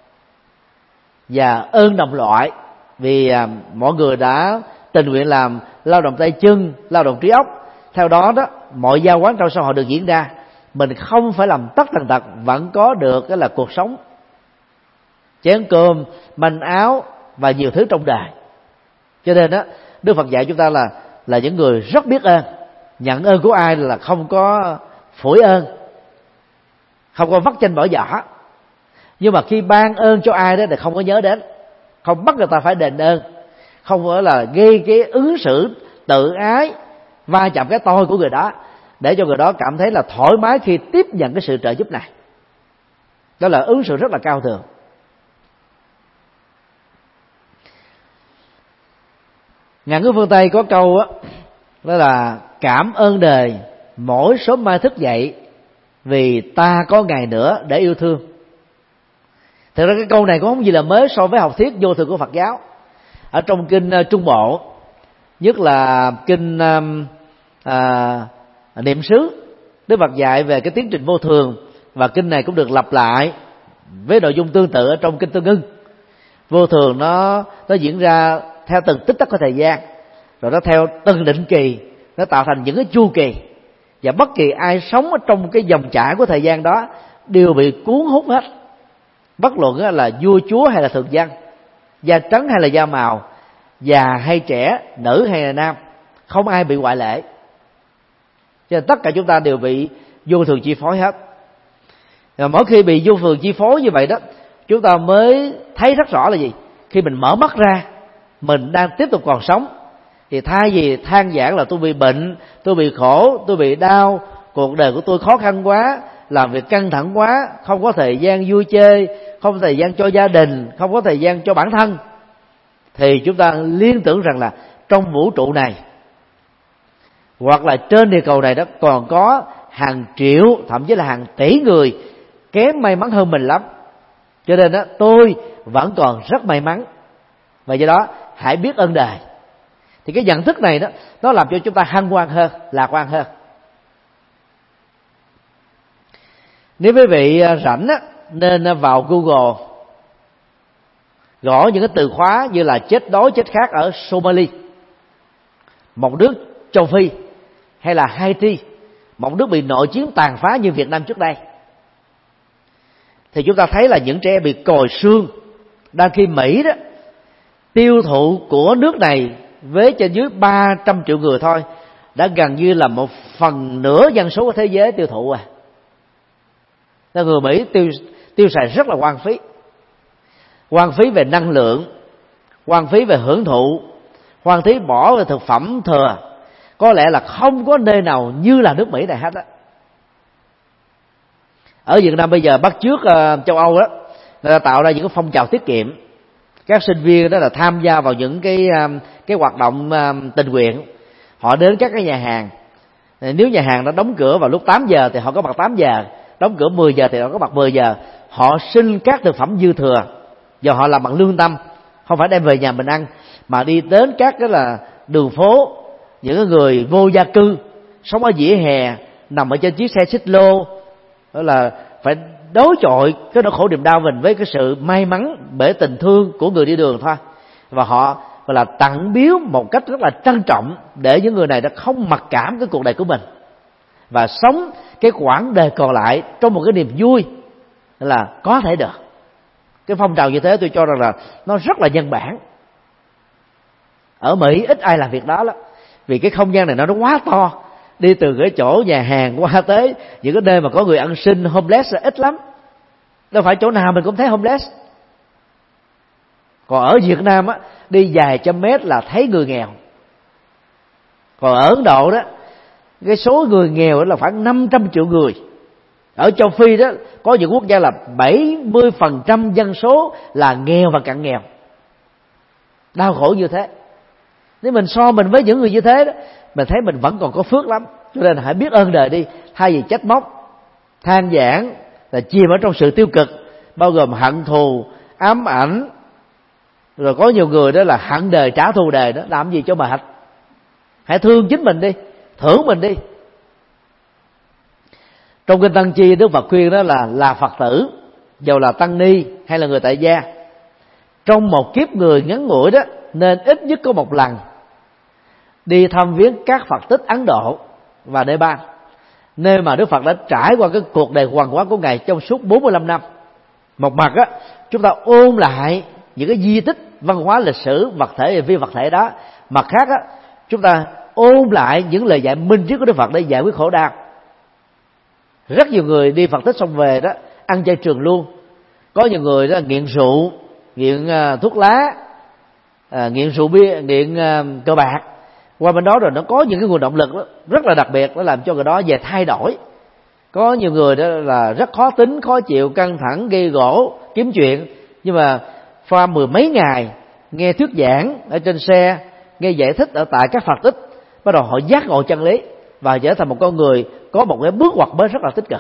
và ơn đồng loại vì mọi người đã tình nguyện làm lao động tay chân, lao động trí óc. Theo đó mọi giao quán trong xã hội được diễn ra, mình không phải làm tất tần tật vẫn có được cái là cuộc sống, chén cơm, manh áo và nhiều thứ trong đời. Cho nên Đức Phật dạy chúng ta là những người rất biết ơn. Nhận ơn của ai là không có phủi ơn, không có vắt chanh bỏ giỏ. Nhưng mà khi ban ơn cho ai đó thì không có nhớ đến, không bắt người ta phải đền ơn, không phải là gây cái ứng xử tự ái, va chạm cái tôi của người đó, để cho người đó cảm thấy là thoải mái khi tiếp nhận cái sự trợ giúp này. Đó là ứng xử rất là cao thượng. Ngạn ngữ phương Tây có câu đó là cảm ơn đời mỗi sớm mai thức dậy, vì ta có ngày nữa để yêu thương. Thực ra cái câu này cũng không gì là mới so với học thuyết vô thường của Phật giáo. Ở trong kinh Trung Bộ, nhất là kinh Niệm xứ, Đức Phật dạy về cái tiến trình vô thường, và kinh này cũng được lặp lại với nội dung tương tự ở trong kinh Tương Ưng. Vô thường nó diễn ra theo từng tích tắc của thời gian, rồi nó theo từng định kỳ, nó tạo thành những cái chu kỳ, và bất kỳ ai sống ở trong cái dòng chảy của thời gian đó đều bị cuốn hút hết, bất luận là vua chúa hay là thường dân, da trắng hay là da màu, già hay trẻ, nữ hay là nam, không ai bị ngoại lệ. Cho nên tất cả chúng ta đều bị vô thường chi phối hết. Và mỗi khi bị vô thường chi phối như vậy đó, chúng ta mới thấy rất rõ là gì? Khi mình mở mắt ra, mình đang tiếp tục còn sống, thì thay vì than vãn là tôi bị bệnh, tôi bị khổ, tôi bị đau, cuộc đời của tôi khó khăn quá, làm việc căng thẳng quá, không có thời gian vui chơi, không có thời gian cho gia đình, không có thời gian cho bản thân, thì chúng ta liên tưởng rằng là trong vũ trụ này hoặc là trên địa cầu này đó còn có hàng triệu, thậm chí là hàng tỷ người kém may mắn hơn mình lắm. Cho nên tôi vẫn còn rất may mắn, và do đó hãy biết ơn đời. Thì cái nhận thức này đó, nó làm cho chúng ta hân hoan hơn, lạc quan hơn. Nếu quý vị rảnh nên vào Google gõ những cái từ khóa như là chết đói chết khát ở Somalia, một nước châu Phi, hay là Haiti, một nước bị nội chiến tàn phá như Việt Nam trước đây, thì chúng ta thấy là những trẻ bị còi xương. Đang khi Mỹ đó tiêu thụ của nước này với trên dưới 300 triệu người thôi, đã gần như là 1/4 dân số của thế giới tiêu thụ. Nên người Mỹ tiêu xài rất là hoang phí về năng lượng, hoang phí về hưởng thụ, hoang phí bỏ về thực phẩm thừa. Có lẽ là không có nơi nào như là nước Mỹ này hết á. Ở Việt Nam bây giờ bắt chước châu Âu đó, người ta tạo ra những cái phong trào tiết kiệm. Các sinh viên đó là tham gia vào những cái hoạt động tình nguyện. Họ đến các cái nhà hàng. Nếu nhà hàng nó đóng cửa vào lúc 8 giờ thì họ có mặt 8 giờ, đóng cửa 10 giờ thì họ có mặt 10 giờ. Họ xin các thực phẩm dư thừa, và họ làm bằng lương tâm, không phải đem về nhà mình ăn, mà đi đến các cái là đường phố, những người vô gia cư sống ở vỉa hè, nằm ở trên chiếc xe xích lô, đó là phải đối chọi cái nỗi khổ niềm đau mình với cái sự may mắn bởi tình thương của người đi đường thôi. Và họ gọi là tặng biếu một cách rất là trân trọng để những người này đã không mặc cảm cái cuộc đời của mình và sống cái quãng đời còn lại trong một cái niềm vui là có thể được. Cái phong trào như thế tôi cho rằng là nó rất là nhân bản. Ở Mỹ ít ai làm việc đó lắm, vì cái không gian này nó quá to, đi từ cái chỗ nhà hàng qua tới những cái nơi mà có người ăn xin homeless là ít lắm, đâu phải chỗ nào mình cũng thấy homeless. Còn ở Việt Nam á, đi vài trăm mét là thấy người nghèo. Còn ở Ấn Độ đó, cái số người nghèo là khoảng 500 triệu người. Ở châu Phi đó, có những quốc gia là 70% dân số là nghèo và cận nghèo. Đau khổ như thế. Nếu mình so mình với những người như thế đó, mình thấy mình vẫn còn có phước lắm. Cho nên hãy biết ơn đời đi, thay vì trách móc, than vãn là chìm ở trong sự tiêu cực, bao gồm hận thù, ám ảnh. Rồi có nhiều người đó là hận đời trả thù đời đó, làm gì cho mệt. Hãy thương chính mình đi, thưởng mình đi. Trong kinh Tăng Chi, Đức Phật khuyên đó là Phật tử, dầu là tăng ni hay là người tại gia, trong một kiếp người ngắn ngủi đó nên ít nhất có một lần đi thăm viếng các Phật tích Ấn Độ và Nepal, nơi mà Đức Phật đã trải qua cái cuộc đời hoàng hóa của Ngài trong suốt 45 năm. Một mặt á, chúng ta ôn lại những cái di tích văn hóa lịch sử vật thể và phi vật thể đó. Mặt khác á, chúng ta ôn lại những lời dạy minh triết của Đức Phật để giải quyết khổ đau. Rất nhiều người đi Phật tích xong về đó ăn chay trường luôn. Có nhiều người đó nghiện rượu, nghiện thuốc lá, nghiện rượu bia, nghiện cờ bạc. Qua bên đó rồi nó có những cái nguồn động lực đó, rất là đặc biệt, nó làm cho người đó về thay đổi. Có nhiều người đó là rất khó tính, khó chịu, căng thẳng, gây gổ, kiếm chuyện, nhưng mà qua 10 mấy ngày nghe thuyết giảng ở trên xe, nghe giải thích ở tại các Phật tích, bắt đầu họ giác ngộ chân lý và trở thành một con người có một cái bước ngoặt mới rất là tích cực.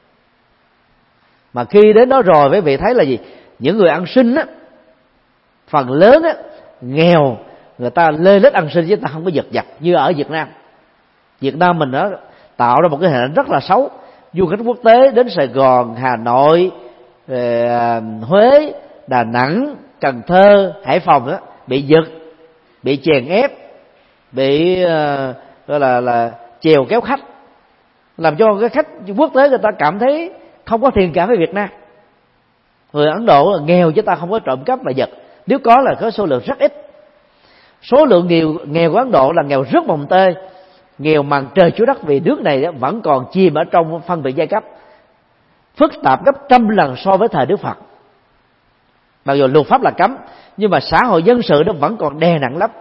Mà khi đến đó rồi quý vị thấy là gì? Những người ăn xin á, phần lớn á, nghèo, người ta lê lết ăn xin chứ ta không có giật giật như ở Việt Nam. Việt Nam mình đó tạo ra một cái hình ảnh rất là xấu. Du khách quốc tế đến Sài Gòn, Hà Nội, Huế, Đà Nẵng, Cần Thơ, Hải Phòng đó bị giật, bị chèn ép, bị gọi là chèo kéo khách, làm cho cái khách quốc tế người ta cảm thấy không có thiện cảm với Việt Nam. Người Ấn Độ là nghèo chứ ta không có trộm cắp mà giật, nếu có là có số lượng rất ít. Số lượng nghèo của Ấn Độ là nghèo rất mồng tơi, nghèo màn trời chiếu đất, vì nước này vẫn còn chìm ở trong phân biệt giai cấp, phức tạp gấp 100 lần so với thời Đức Phật. Mặc dù luật pháp là cấm, nhưng mà xã hội dân sự nó vẫn còn đè nặng lắm.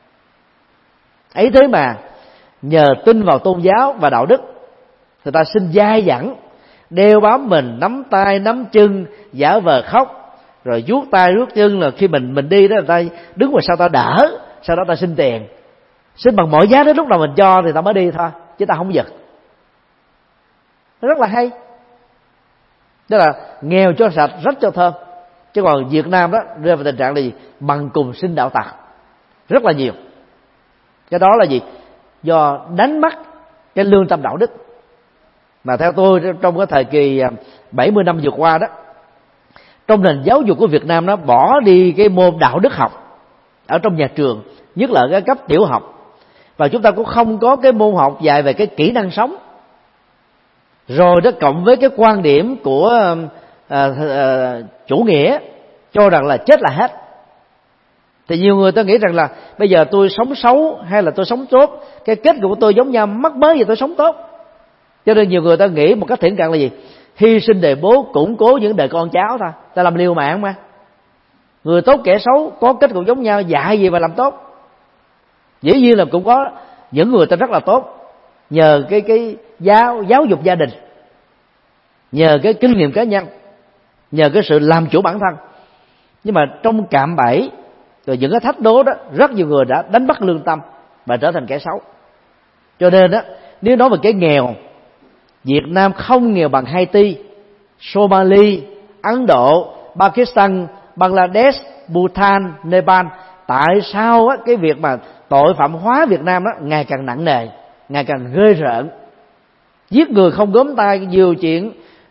Ấy thế mà nhờ tin vào tôn giáo và đạo đức, người ta xin dai dẳng, đeo bám mình, nắm tay nắm chân, giả vờ khóc, rồi vuốt tay vuốt chân, là khi mình đi đó người ta đứng ngoài sau ta đỡ, sau đó ta xin tiền, xin bằng mọi giá, đến lúc nào mình cho thì ta mới đi thôi, chứ ta không giật. Nó rất là hay. Tức là nghèo cho sạch, rách cho thơm. Chứ còn Việt Nam đó rơi vào tình trạng là gì? Bằng cùng sinh đạo tặc rất là nhiều. Cái đó là gì? Do đánh mất cái lương tâm đạo đức. Mà theo tôi, trong cái thời kỳ 70 năm vừa qua đó, trong nền giáo dục của Việt Nam nó bỏ đi cái môn đạo đức học ở trong nhà trường, nhất là cái cấp tiểu học. Và chúng ta cũng không có cái môn học dạy về cái kỹ năng sống. Rồi đó cộng với cái quan điểm của chủ nghĩa cho rằng là chết là hết, thì nhiều người ta nghĩ rằng là bây giờ tôi sống xấu hay là tôi sống tốt, cái kết cục của tôi giống nhau, mắc mới gì tôi sống tốt. Cho nên nhiều người ta nghĩ một cách thiển cận là gì? Hy sinh đời bố, củng cố những đời con cháu thôi. Ta làm liều mạng mà. Người tốt kẻ xấu có kết cục giống nhau, dạy gì mà làm tốt. Dĩ nhiên là cũng có những người ta rất là tốt nhờ cái giáo dục gia đình, nhờ cái kinh nghiệm cá nhân, nhờ cái sự làm chủ bản thân. Nhưng mà trong cạm bẫy rồi những cái thách đố đó, rất nhiều người đã đánh mất lương tâm và trở thành kẻ xấu. Cho nên đó, nếu nói về cái nghèo, Việt Nam không nghèo bằng Haiti, Somali, Ấn Độ, Pakistan, Bangladesh, Bhutan, Nepal. Tại sao á, cái việc mà tội phạm hóa Việt Nam đó ngày càng nặng nề, ngày càng ghê rợn, giết người không gớm tay, nhiều chuyện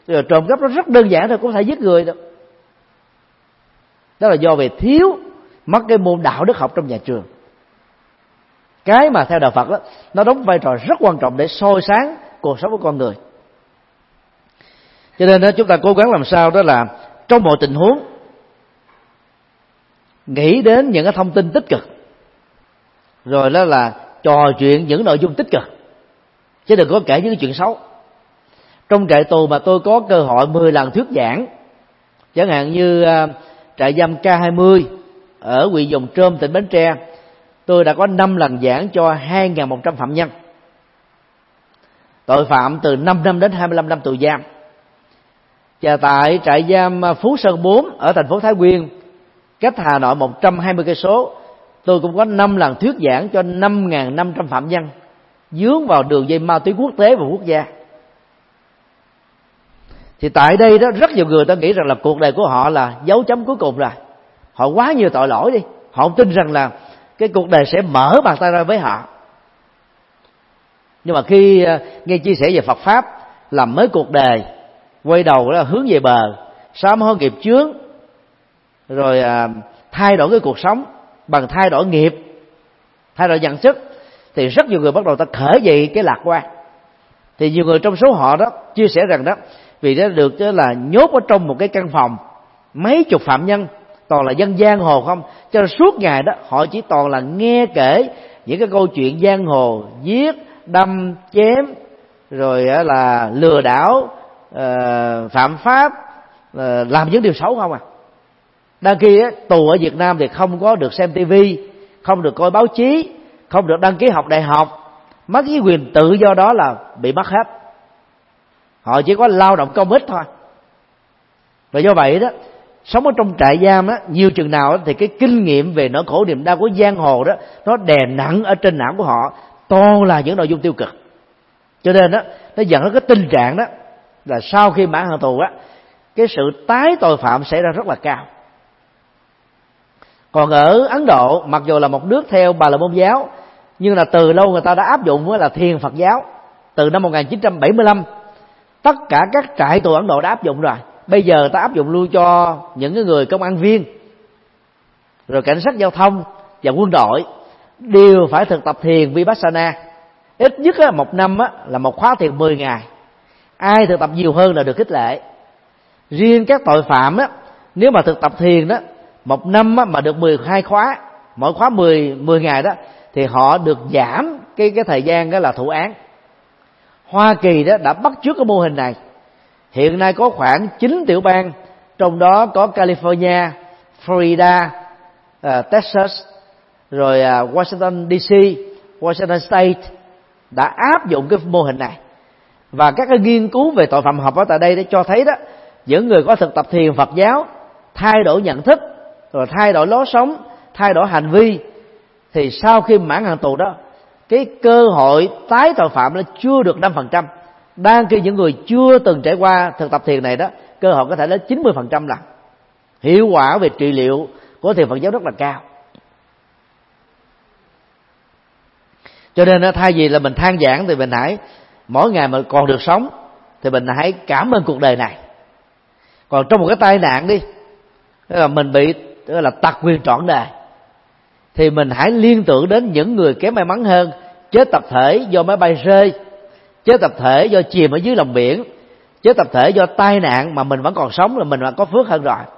Rồi trộm cắp nó rất đơn giản thôi, cũng có thể giết người được. Đó là do về thiếu mất cái môn đạo đức học trong nhà trường. Cái mà theo đạo Phật đó, nó đóng vai trò rất quan trọng để soi sáng cuộc sống của con người. Cho nên đó, chúng ta cố gắng làm sao đó là trong mọi tình huống nghĩ đến những cái thông tin tích cực, rồi đó là trò chuyện những nội dung tích cực, chứ đừng có kể những cái chuyện xấu. Trong trại tù mà tôi có cơ hội 10 lần thuyết giảng, chẳng hạn như trại giam K20 ở huyện Giồng Trôm, tỉnh Bến Tre, tôi đã có 5 lần giảng cho 2.100 phạm nhân, tội phạm từ 5 năm đến 25 năm tù giam. Và tại trại giam Phú Sơn 4 ở thành phố Thái Nguyên, cách Hà Nội 120 cây số, tôi cũng có 5 lần thuyết giảng cho 5.500 phạm nhân dướng vào đường dây ma túy quốc tế và quốc gia. Thì tại đây đó, rất nhiều người ta nghĩ rằng là cuộc đời của họ là dấu chấm cuối cùng rồi, họ quá nhiều tội lỗi đi, họ không tin rằng là cái cuộc đời sẽ mở bàn tay ra với họ. Nhưng mà khi nghe chia sẻ về Phật pháp, làm mới cuộc đời, quay đầu là hướng về bờ, sám hối nghiệp chướng, rồi thay đổi cái cuộc sống bằng thay đổi nghiệp, thay đổi nhận thức, thì rất nhiều người bắt đầu ta khởi dậy cái lạc quan. Thì nhiều người trong số họ đó chia sẻ rằng đó, vì đã được là nhốt ở trong một cái căn phòng mấy chục phạm nhân, toàn là dân giang hồ không, cho nên suốt ngày đó họ chỉ toàn là nghe kể những cái câu chuyện giang hồ, giết, đâm, chém, rồi là lừa đảo, phạm pháp, làm những điều xấu không à. Đang khi tù ở Việt Nam thì không có được xem tivi, không được coi báo chí, không được đăng ký học đại học, mất cái quyền tự do đó là bị mất hết. Họ chỉ có lao động công ích thôi. Và do vậy đó, sống ở trong trại giam á, nhiều chừng nào đó, thì cái kinh nghiệm về nỗi khổ niềm đau của giang hồ đó, nó đè nặng ở trên não của họ, toàn là những nội dung tiêu cực. Cho nên đó, nó dẫn đến cái tình trạng đó là sau khi mãn hạn tù á, cái sự tái tội phạm xảy ra rất là cao. Còn ở Ấn Độ, mặc dù là một nước theo Bà La Môn giáo, nhưng là từ lâu người ta đã áp dụng với là Thiền Phật giáo. Từ năm 1975, tất cả các trại tù Ấn Độ đã áp dụng rồi. Bây giờ ta áp dụng luôn cho những cái người công an viên, rồi cảnh sát giao thông và quân đội đều phải thực tập thiền Vipassana. Ít nhất một năm là một khóa thiền 10 ngày. Ai thực tập nhiều hơn là được khích lệ. Riêng các tội phạm nếu mà thực tập thiền đó, một năm mà được 12 khóa, mỗi khóa 10 ngày đó, thì họ được giảm cái thời gian đó là thụ án. Hoa Kỳ đó đã bắt chước cái mô hình này. Hiện nay có khoảng 9 tiểu bang, trong đó có California, Florida, Texas, rồi Washington DC, Washington State đã áp dụng cái mô hình này. Và các cái nghiên cứu về tội phạm học ở tại đây để cho thấy đó, những người có thực tập thiền Phật giáo thay đổi nhận thức, rồi thay đổi lối sống, thay đổi hành vi, thì sau khi mãn hạn tù đó, cái cơ hội tái tội phạm nó chưa được 5%. Đang khi những người chưa từng trải qua thực tập thiền này đó, cơ hội có thể đến 90% là hiệu quả về trị liệu của thiền Phật giáo rất là cao. Cho nên thay vì là mình than vãn, thì mình hãy mỗi ngày mà còn được sống thì mình hãy cảm ơn cuộc đời này. Còn trong một cái tai nạn đi, tức là mình bị là tật nguyền trọn đời, thì mình hãy liên tưởng đến những người kém may mắn hơn, chết tập thể do máy bay rơi, chết tập thể do chìm ở dưới lòng biển, chết tập thể do tai nạn mà mình vẫn còn sống, là mình đã có phước hơn rồi.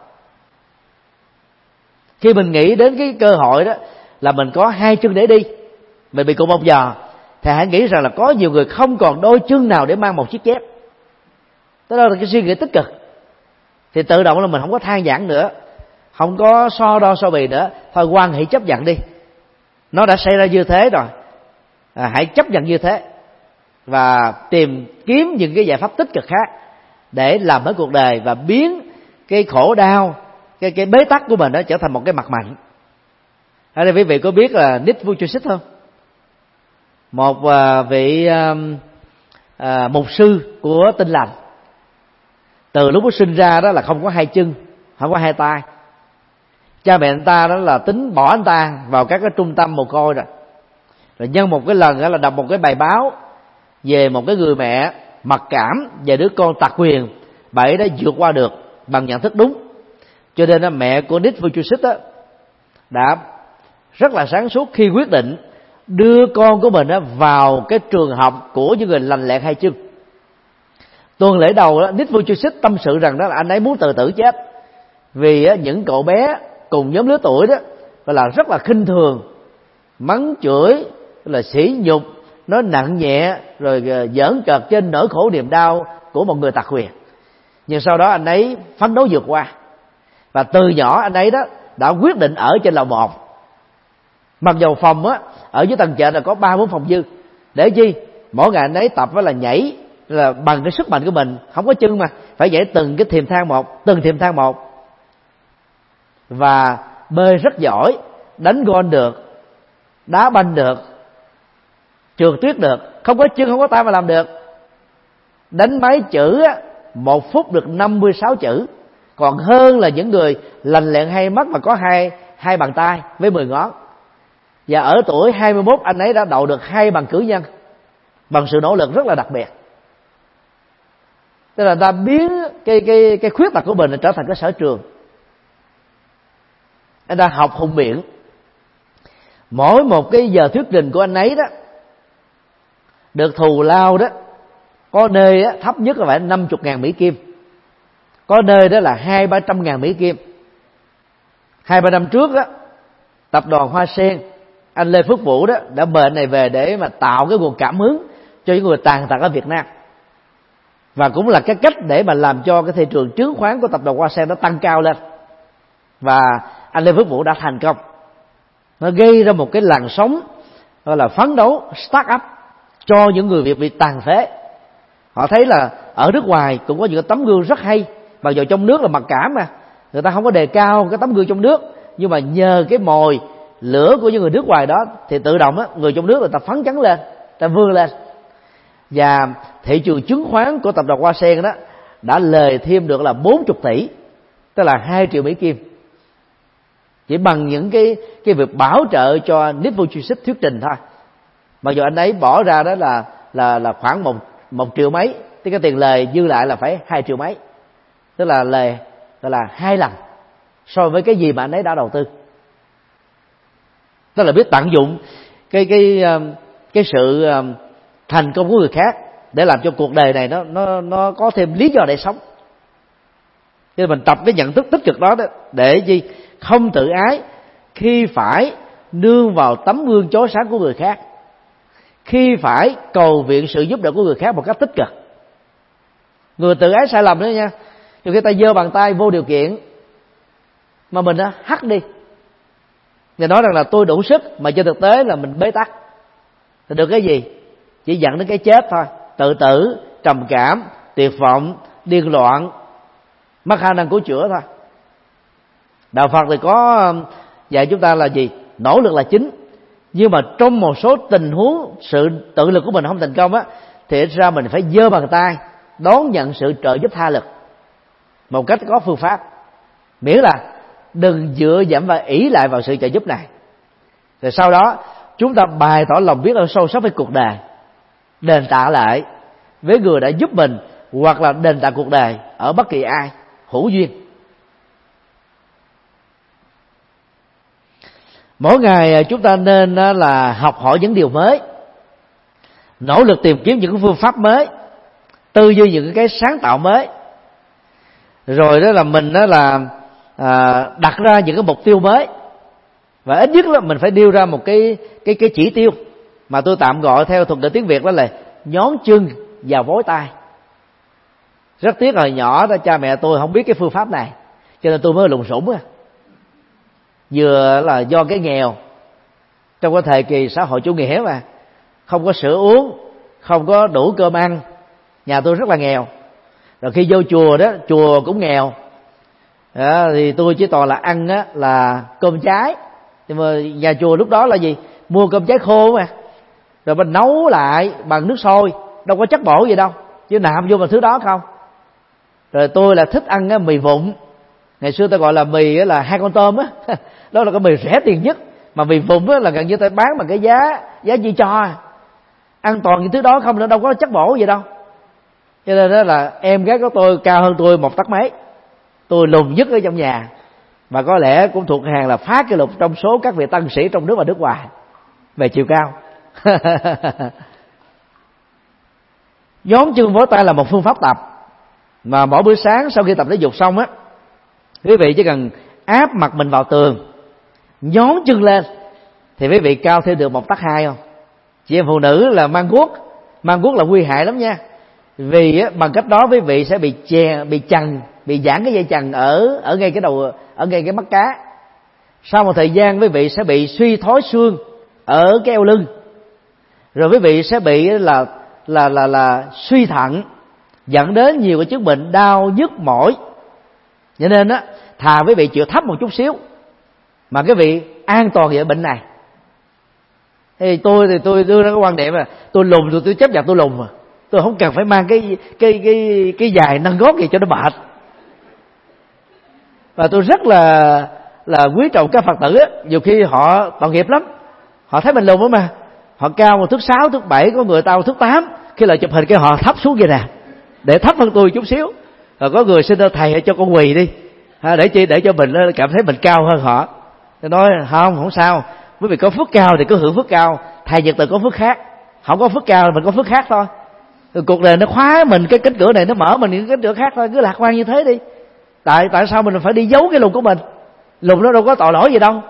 Khi mình nghĩ đến cái cơ hội đó là mình có 2 chân để đi, mình bị cụt một giò, thì hãy nghĩ rằng là có nhiều người không còn đôi chân nào để mang một chiếc dép. Đó là cái suy nghĩ tích cực. Thì tự động là mình không có than vãn nữa, không có so đo so bì nữa. Thôi hoan hỷ chấp nhận đi, nó đã xảy ra như thế rồi, hãy chấp nhận như thế và tìm kiếm những cái giải pháp tích cực khác để làm mới cuộc đời và biến cái khổ đau, cái bế tắc của mình đó trở thành một cái mặt mạnh. Ở đây quý vị có biết là Nick Vujicic không? Một vị mục sư của Tin Lành. Từ lúc nó sinh ra đó là không có 2 chân, không có 2 tay. Cha mẹ anh ta đó là tính bỏ anh ta vào các cái trung tâm mồ côi rồi. Rồi nhân một cái lần đó là đọc một cái bài báo về một cái người mẹ mặc cảm về đứa con tật nguyền bà ấy đã vượt qua được bằng nhận thức đúng. Cho nên mẹ của Nick Vujicic đã rất là sáng suốt khi quyết định đưa con của mình vào cái trường học của những người lành lẹn hai chân. Tuần lễ đầu Nick Vujicic tâm sự rằng đó là anh ấy muốn tự tử chết, vì những cậu bé cùng nhóm lứa tuổi đó gọi là rất là khinh thường, mắng chửi, là sỉ nhục, nói nặng nhẹ, rồi giỡn cợt trên nỗi khổ niềm đau của một người tật nguyền. Nhưng sau đó anh ấy phấn đấu vượt qua, và từ nhỏ anh ấy đó đã quyết định ở trên lầu 1. Mặc dầu phòng ở dưới tầng trệt là có 3-4 phòng dư. Để chi? Mỗi ngày anh ấy tập là nhảy là bằng cái sức mạnh của mình, không có chân mà phải nhảy từng cái thềm thang một, và bơi rất giỏi, đánh gôn được, đá banh được, trượt tuyết được, không có chân không có tay mà làm được. Đánh máy chữ 1 phút được 56 chữ, còn hơn là những người lành lẹn hay mắt mà có hai bàn tay với 10 ngón. Và ở tuổi 21 anh ấy đã đậu được 2 bằng cử nhân bằng sự nỗ lực rất là đặc biệt. Tức là ta biến cái khuyết tật của mình trở thành cái sở trường. Anh ta học hùng biện. Mỗi một cái giờ thuyết trình của anh ấy đó được thù lao đó, có nơi thấp nhất là phải 50.000 Mỹ Kim, có nơi đó là 200-300.000 Mỹ Kim. 2-3 năm trước đó, tập đoàn Hoa Sen, anh Lê Phước Vũ đó đã mời anh này về để mà tạo cái nguồn cảm hứng cho những người tàn tật ở Việt Nam, và cũng là cái cách để mà làm cho cái thị trường chứng khoán của tập đoàn Hoa Sen nó tăng cao lên. Và anh Lê Phước Vũ đã thành công. Nó gây ra một cái làn sóng gọi là phấn đấu start up cho những người Việt bị tàn phế. Họ thấy là ở nước ngoài cũng có những tấm gương rất hay, mặc dù trong nước là mặc cảm mà người ta không có đề cao cái tấm gương trong nước, nhưng mà nhờ cái mồi lửa của những người nước ngoài đó thì tự động người trong nước người ta phấn chấn lên, ta vươn lên. Và thị trường chứng khoán của tập đoàn Hoa Sen đó đã lời thêm được là 40 tỷ, tức là 2 triệu Mỹ Kim, chỉ bằng những cái việc bảo trợ cho Nick Vujicic thuyết trình thôi. Mặc dù anh ấy bỏ ra đó là khoảng một triệu mấy, thì cái tiền lời dư lại là phải 2 triệu mấy, tức là lời là 2 lần so với cái gì mà anh ấy đã đầu tư. Tức là biết tận dụng cái sự thành công của người khác để làm cho cuộc đời này nó có thêm lý do để sống. Cho nên mình tập cái nhận thức tích cực đó để gì? Không tự ái khi phải nương vào tấm gương chói sáng của người khác, khi phải cầu viện sự giúp đỡ của người khác một cách tích cực. Người tự ái sai lầm đó nha, nhiều khi ta giơ bàn tay vô điều kiện mà mình hắt đi, và nói rằng là tôi đủ sức, mà trên thực tế là mình bế tắc, thì được cái gì? Chỉ dẫn đến cái chết thôi. Tự tử, trầm cảm, tuyệt vọng, điên loạn, mất khả năng cứu chữa thôi. Đạo Phật thì có dạy chúng ta là gì? Nỗ lực là chính. Nhưng mà trong một số tình huống sự tự lực của mình không thành công thì ít ra mình phải giơ bàn tay đón nhận sự trợ giúp tha lực một cách có phương pháp, miễn là đừng dựa dẫm và ỷ lại vào sự trợ giúp này. Rồi sau đó chúng ta bày tỏ lòng biết ơn sâu sắc với cuộc đời, đền tạ lại với người đã giúp mình, hoặc là đền tạ cuộc đời ở bất kỳ ai hữu duyên. Mỗi ngày chúng ta nên là học hỏi những điều mới, nỗ lực tìm kiếm những phương pháp mới, tư duy những cái sáng tạo mới, rồi đó là mình đó là đặt ra những cái mục tiêu mới, và ít nhất là mình phải đưa ra một cái chỉ tiêu mà tôi tạm gọi theo thuật ngữ tiếng Việt đó là nhón chân vào vối tay. Rất tiếc hồi nhỏ đó cha mẹ tôi không biết cái phương pháp này, cho nên tôi mới lùng sủng. Vừa là do cái nghèo trong cái thời kỳ xã hội chủ nghĩa mà không có sữa uống, không có đủ cơm ăn, nhà tôi rất là nghèo. Rồi khi vô chùa đó, chùa cũng nghèo, thì tôi chỉ toàn là ăn là cơm cháy. Nhưng mà nhà chùa lúc đó là gì? Mua cơm cháy khô mà, rồi mình nấu lại bằng nước sôi, đâu có chất bổ gì đâu, chứ nạm vô bằng thứ đó không. Rồi tôi là thích ăn mì vụn. Ngày xưa ta gọi là mì là 2 con tôm á, đó là cái mì rẻ tiền nhất. Mà mì vụn là gần như ta bán bằng cái giá chi cho. Ăn toàn những thứ đó không, nữa đâu có chất bổ gì đâu. Cho nên đó là em gái của tôi cao hơn tôi 1 tấc mấy, tôi lùn nhất ở trong nhà, và có lẽ cũng thuộc hàng là phá kỷ lục trong số các vị tăng sĩ trong nước và nước ngoài về chiều cao. Nhón chân vỗ tay là một phương pháp tập mà mỗi buổi sáng sau khi tập thể dục xong á, quý vị chỉ cần áp mặt mình vào tường, nhón chân lên, thì quý vị cao thêm được 1 tấc 2 không? Chị em phụ nữ là mang guốc là nguy hại lắm nha. Vì á, bằng cách đó quý vị sẽ bị giãn cái dây chằng ở ngay cái đầu, ở ngay cái mắt cá. Sau một thời gian quý vị sẽ bị suy thói xương ở cái eo lưng, rồi quý vị sẽ bị là suy thận, dẫn đến nhiều cái chứng bệnh đau nhức mỏi. Cho nên á, thà quý vị chịu thấp một chút xíu mà quý vị an toàn về bệnh này. Thì tôi đưa ra cái quan điểm là tôi lùn rồi tôi chấp nhận tôi lùn mà, tôi không cần phải mang cái giày nâng gót gì cho nó mệt. Và tôi rất là quý trọng các Phật tử á, nhiều khi họ tội nghiệp lắm, họ thấy mình lùn đó mà, họ cao 1 thước 6, thước 7, có người cao 1 thước 8, khi lại chụp hình cái họ thấp xuống vậy nè, để thấp hơn tôi chút xíu. Rồi có người xin thầy cho con quỳ đi, để cho mình cảm thấy mình cao hơn họ. Tôi nói không sao, quý vị có phước cao thì cứ hưởng phước cao, thầy Nhật Từ có phước khác, không có phước cao mình có phước khác thôi. Rồi cuộc đời nó khóa mình cái cánh cửa này, nó mở mình những cánh cửa khác thôi, cứ lạc quan như thế đi. Tại sao mình phải đi giấu cái lùn của mình? Lùn nó đâu có tội lỗi gì đâu.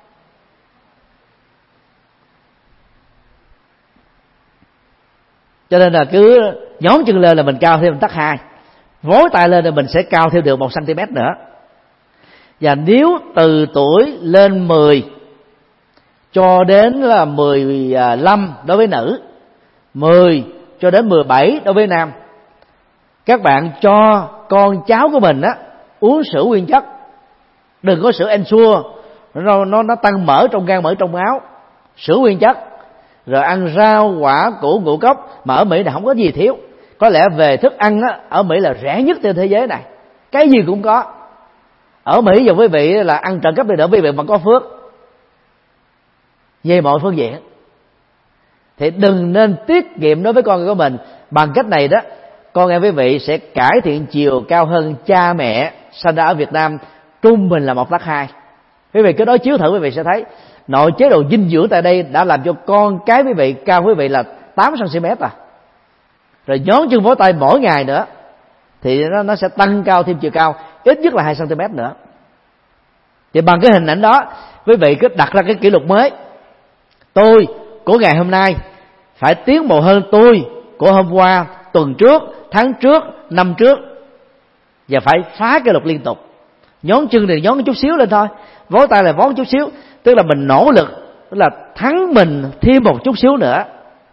Cho nên là cứ nhón chân lên là mình cao thêm 1 tấc 2, vối tay lên là mình sẽ cao thêm được 1 cm nữa. Và nếu từ tuổi lên 10 cho đến là 15 đối với nữ, 10 cho đến 17 đối với nam, các bạn cho con cháu của mình á uống sữa nguyên chất, đừng có sữa Ensure, nó tăng mỡ trong gan, mỡ trong máu. Sữa nguyên chất, rồi ăn rau quả củ ngũ cốc, mà ở Mỹ này không có gì thiếu. Có lẽ về thức ăn á, ở Mỹ là rẻ nhất trên thế giới này, cái gì cũng có. Ở Mỹ giờ quý vị là ăn trợ cấp đi nữa, quý vị mà có phước về mọi phương diện. Thì đừng nên tiết kiệm đối với con của mình. Bằng cách này đó, con em quý vị sẽ cải thiện chiều cao hơn cha mẹ sinh ra ở Việt Nam trung bình là 1 tấc 2. Quý vị cứ đối chiếu thử, quý vị sẽ thấy nội chế độ dinh dưỡng tại đây đã làm cho con cái quý vị cao quý vị là 8 cm à. Rồi nhón chân vỗ tay mỗi ngày nữa thì nó sẽ tăng cao thêm chiều cao ít nhất là 2 cm nữa. Thì bằng cái hình ảnh đó, quý vị cứ đặt ra cái kỷ lục mới. Tôi của ngày hôm nay phải tiến bộ hơn tôi của hôm qua, tuần trước, tháng trước, năm trước, và phải phá kỷ lục liên tục. Nhón chân thì nhón chút xíu lên thôi, vỗ tay là vỗ chút xíu, tức là mình nỗ lực, tức là thắng mình thêm một chút xíu nữa,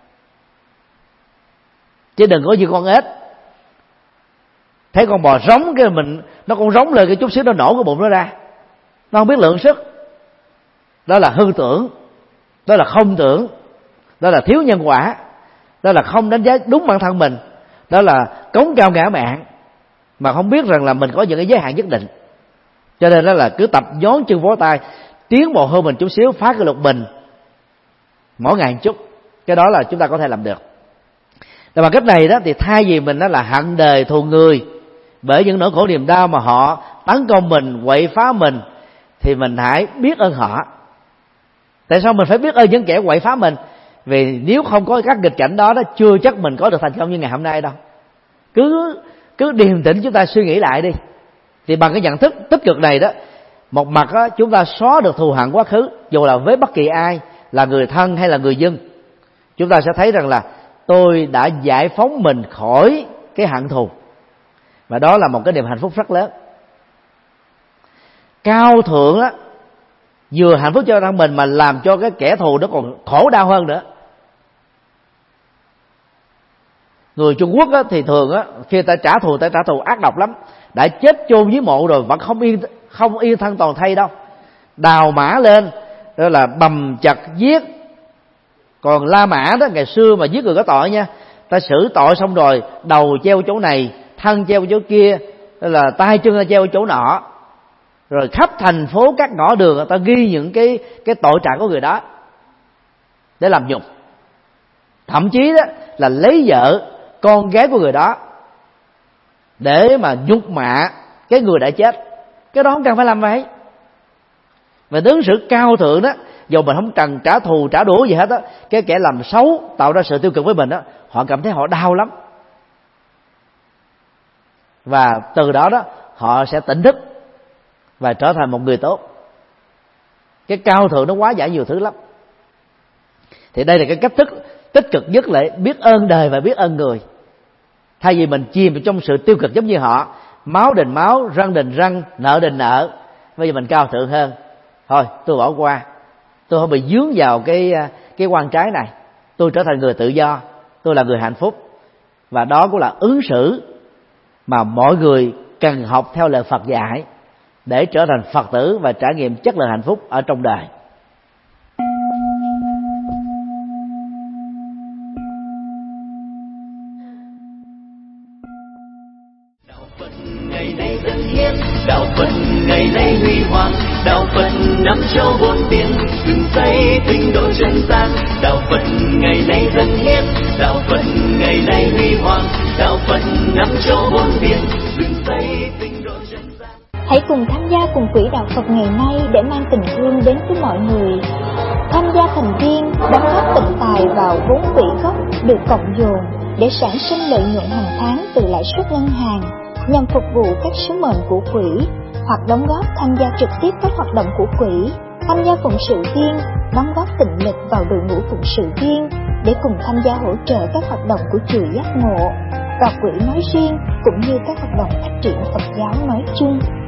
chứ đừng có như con ếch thấy con bò rống cái nó con rống lên cái chút xíu nó nổ cái bụng nó ra, nó không biết lượng sức. Đó là hư tưởng, đó là không tưởng, đó là thiếu nhân quả, đó là không đánh giá đúng bản thân mình, đó là cống cao ngã mạn mà không biết rằng là mình có những cái giới hạn nhất định. Cho nên đó là cứ tập nhón chân vỗ tay, tiến bộ hơn mình chút xíu, phá kỷ lục mình mỗi ngày một chút, cái đó là chúng ta có thể làm được. Và bằng cách này đó thì thay vì mình đó là hận đời thù người bởi những nỗi khổ niềm đau mà họ tấn công mình, quậy phá mình, thì mình hãy biết ơn họ. Tại sao mình phải biết ơn những kẻ quậy phá mình? Vì nếu không có các nghịch cảnh đó, chưa chắc mình có được thành công như ngày hôm nay đâu. Cứ điềm tĩnh chúng ta suy nghĩ lại đi. Thì bằng cái nhận thức tích cực này đó, một mặt đó, chúng ta xóa được thù hận quá khứ, dù là với bất kỳ ai, là người thân hay là người dân. Chúng ta sẽ thấy rằng là tôi đã giải phóng mình khỏi cái hận thù, và đó là một cái niềm hạnh phúc rất lớn. Cao thượng á, vừa hạnh phúc cho bản thân mình mà làm cho cái kẻ thù nó còn khổ đau hơn nữa. Người Trung Quốc á, thì thường á, khi ta trả thù ác độc lắm, đã chết chôn dưới mộ rồi vẫn không yên thân toàn thây đâu, đào mã lên đó là bầm chặt giết. Còn La Mã đó, ngày xưa mà giết người có tội nha, ta xử tội xong rồi đầu treo chỗ này, thân treo chỗ kia, là tay chân ta treo chỗ nọ, rồi khắp thành phố các ngõ đường người ta ghi những cái tội trạng của người đó để làm nhục. Thậm chí đó là lấy vợ con gái của người đó để mà nhục mạ cái người đã chết, cái đó không cần phải làm vậy. Và ứng xử cao thượng đó, dù mình không cần trả thù trả đũa gì hết á, cái kẻ làm xấu tạo ra sự tiêu cực với mình á, họ cảm thấy họ đau lắm, và từ đó đó họ sẽ tỉnh thức và trở thành một người tốt. Cái cao thượng nó quá giải nhiều thứ lắm. Thì đây là cái cách thức tích cực nhất là biết ơn đời và biết ơn người. Thay vì mình chìm trong sự tiêu cực giống như họ, máu đền máu, răng đền răng, nợ đền nợ, bây giờ mình cao thượng hơn. Thôi tôi bỏ qua, tôi không bị dướng vào cái quan trái này, tôi trở thành người tự do, tôi là người hạnh phúc. Và đó cũng là ứng xử mà mọi người cần học theo lời Phật dạy để trở thành Phật tử và trải nghiệm chất lượng hạnh phúc ở trong đời. Đạo Phật ngày nay dân hiến, đạo Phật ngày nay huy hoàng, đạo Phật năm châu bốn biển, dựng xây tinh độ chân gian. Đạo Phật ngày nay dân hiến, đạo Phật ngày nay huy hoàng, đạo Phật năm châu bốn biển, dựng xây tinh độ chân gian. Hãy cùng tham gia cùng quỹ đạo Phật ngày nay để mang tình thương đến với mọi người. Tham gia thành viên đóng góp tịnh tài vào vốn quỹ gốc được cộng dồn để sản sinh lợi nhuận hàng tháng từ lãi suất ngân hàng nhằm phục vụ các sứ mệnh của quỹ, hoặc đóng góp tham gia trực tiếp các hoạt động của quỹ, tham gia phụng sự viên, đóng góp tịnh lực vào đội ngũ phụng sự viên để cùng tham gia hỗ trợ các hoạt động của chùa Giác Ngộ và quỹ nói riêng, cũng như các hoạt động phát triển Phật giáo nói chung.